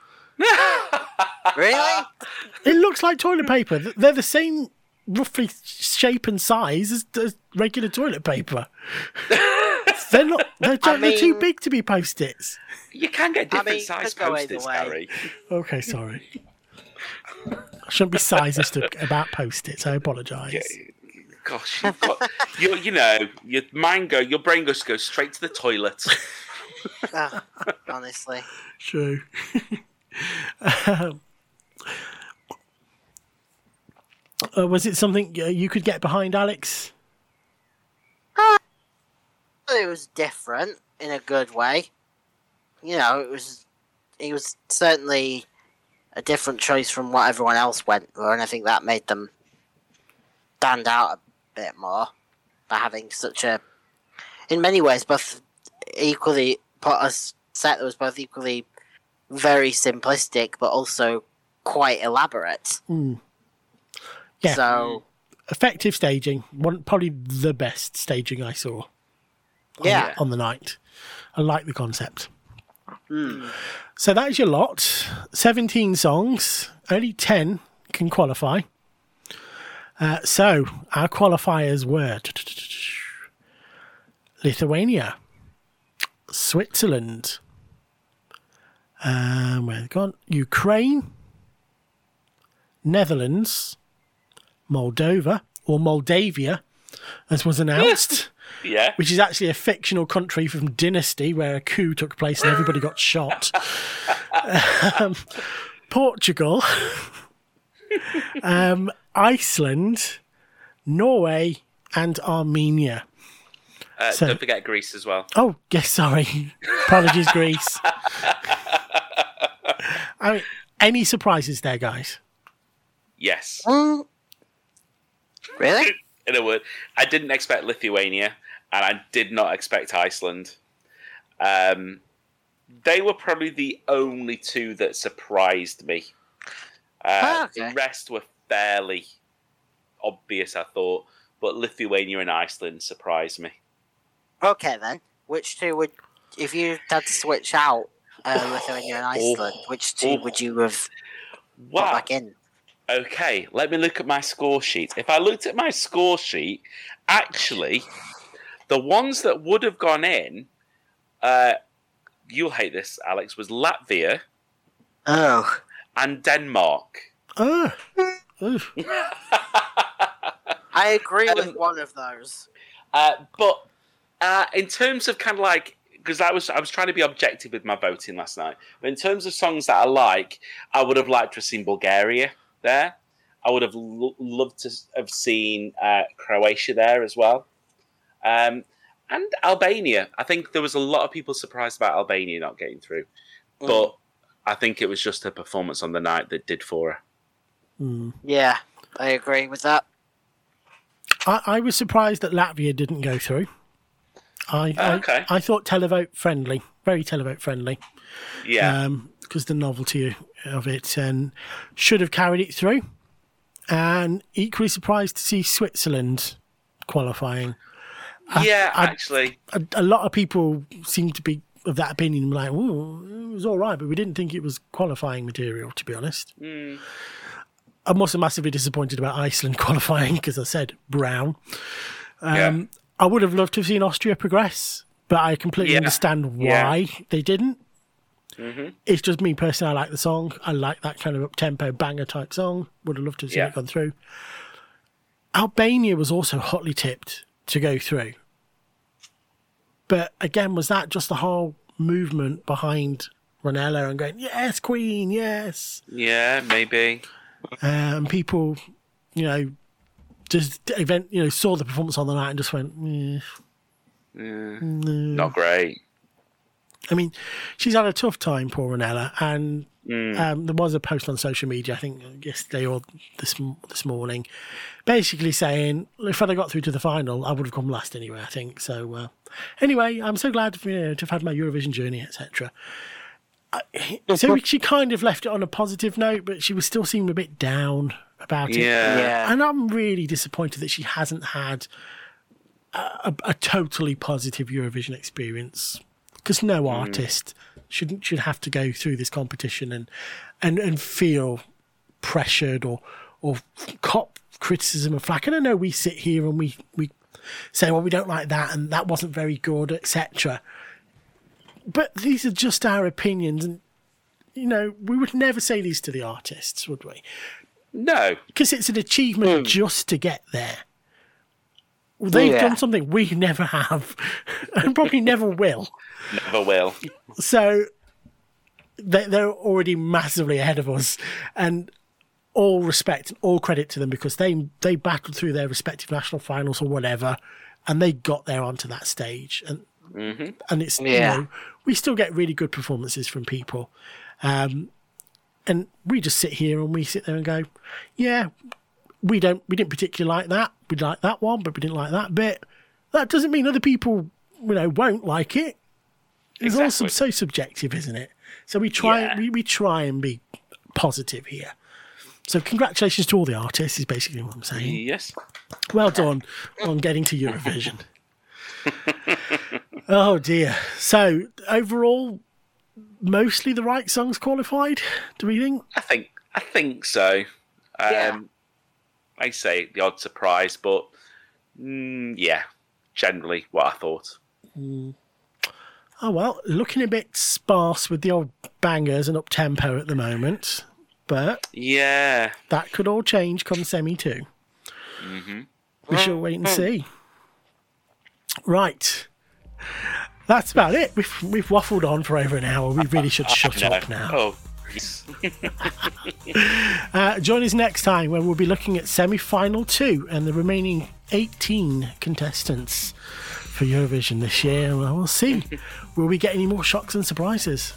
Really? It looks like toilet paper. They're the same roughly shape and size as, as regular toilet paper. They're not. They're, I they're too mean- big to be post-its. You can get I different mean, size could go either post-its, way. Gary. Okay, sorry. I shouldn't be sizist about post-its. I apologise. Gosh, you've got you, you know your mind go, your brain goes goes straight to the toilet. Ugh, honestly. True. um, uh, was it something uh, you could get behind, Alex? It was different in a good way. You know, it was it was certainly a different choice from what everyone else went for, and I think that made them stand out a bit more by having such a, in many ways, both equally put a set that was both equally very simplistic, but also quite elaborate. Mm. Yeah. So effective staging, one probably the best staging I saw. On yeah, the, on the night, I like the concept. mm. So that is your lot. Seventeen songs, only ten can qualify. Uh, so our qualifiers were Lithuania, Switzerland, um, where they gone? Ukraine, Netherlands, Moldova, or Moldavia, as was announced, Yeah. which is actually a fictional country from Dynasty where a coup took place and everybody got shot. um, Portugal, um, Iceland, Norway, and Armenia. Uh, So- don't forget Greece as well. Oh, yes, sorry. Apologies, Greece. I mean, any surprises there, guys? Yes. Mm. Really? In a word, I didn't expect Lithuania, and I did not expect Iceland. Um, they were probably the only two that surprised me. Uh, Ah, okay. The rest were fairly obvious, I thought, but Lithuania and Iceland surprised me. Okay then. Which two would, if you had to switch out uh, Lithuania and Iceland, which two Oh. would you have put Wow. back in? Okay, let me look at my score sheet. If I looked at my score sheet, actually, the ones that would have gone in, uh, you'll hate this, Alex, was Latvia Oh. and Denmark. Oh, oh. I agree Um, with one of those. Uh, but uh, in terms of kind of like, because I was I was trying to be objective with my voting last night. But in terms of songs that I like, I would have liked to have seen Bulgaria there. I would have lo- loved to have seen uh, Croatia there as well, um, and Albania. I think there was a lot of people surprised about Albania not getting through, Mm. but I think it was just her performance on the night that did for her. Hmm. Yeah, I agree with that. I, I was surprised that Latvia didn't go through. I, Oh, okay. I I thought televote friendly, very televote friendly, Yeah, because the novelty of it, and should have carried it through. And equally surprised to see Switzerland qualifying. yeah. I- actually, A, a lot of people seem to be of that opinion, like, oh, it was all right, but we didn't think it was qualifying material, to be honest. mm, I'm also massively disappointed about Iceland qualifying because I said brown. Um, Yeah. I would have loved to have seen Austria progress, but I completely Yeah. understand Yeah. why they didn't. hmm It's just me personally. I like the song. I like that kind of up tempo banger type song. Would have loved to have seen Yeah. it gone through. Albania was also hotly tipped to go through, but again, was that just the whole movement behind Ronella and going, "Yes, Queen, yes," yeah, maybe. and people, you know, just event, you know, saw the performance on the night and just went, eh, Yeah, no. not great. I mean, she's had a tough time, poor Ronella, and Mm. um, there was a post on social media, I think yesterday or this this morning, basically saying if I'd have got through to the final, I would have come last anyway. I think so. Uh, anyway, I'm so glad you know, to have had my Eurovision journey, et cetera. So she kind of left it on a positive note, but she was still seeming a bit down about it. Yeah. Yeah. And I'm really disappointed that she hasn't had a, a, a totally positive Eurovision experience, because no artist shouldn't should have to go through this competition and and, and feel pressured or or cop criticism and flack. And I know we sit here and we we say, well, we don't like that and that wasn't very good, et cetera. But these are just our opinions, and you know we would never say these to the artists, would we? No. Because it's an achievement just to get there. Well, they've Yeah. done something we never have, and probably never will. Never will. So they- they're already massively ahead of us, and all respect and all credit to them, because they they battled through their respective national finals or whatever, and they got there onto that stage. And and it's you Yeah. know we still get really good performances from people, um, and we just sit here and we sit there and go, yeah, we don't we didn't particularly like that. We like that one, but we didn't like that bit. That doesn't mean other people you know won't like it. It's all Exactly. sub- so subjective, isn't it? So we try Yeah. we, we try and be positive here. So congratulations to all the artists is basically what I'm saying. Yes. Well done on getting to Eurovision. Oh dear. So overall, mostly the right songs qualified, do we think? I think I think so. Um, Yeah. I say the odd surprise, but mm, yeah, generally what I thought. Oh well, looking a bit sparse with the old bangers and up tempo at the moment, but Yeah. that could all change come semi two. Mm-hmm. We shall wait and see. Right. That's about it. We've we've waffled on for over an hour. We really should shut up now. Oh, yes. Uh, join us next time when we'll be looking at semi-final two and the remaining eighteen contestants for Eurovision this year. Well, we'll see. Will we get any more shocks and surprises?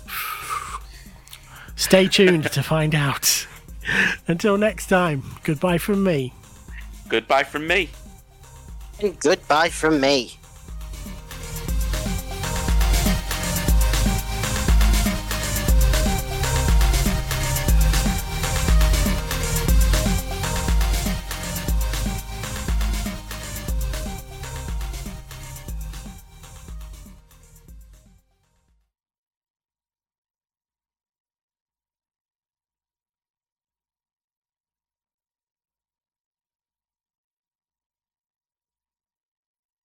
Stay tuned to find out. Until next time, goodbye from me. Goodbye from me. And goodbye from me.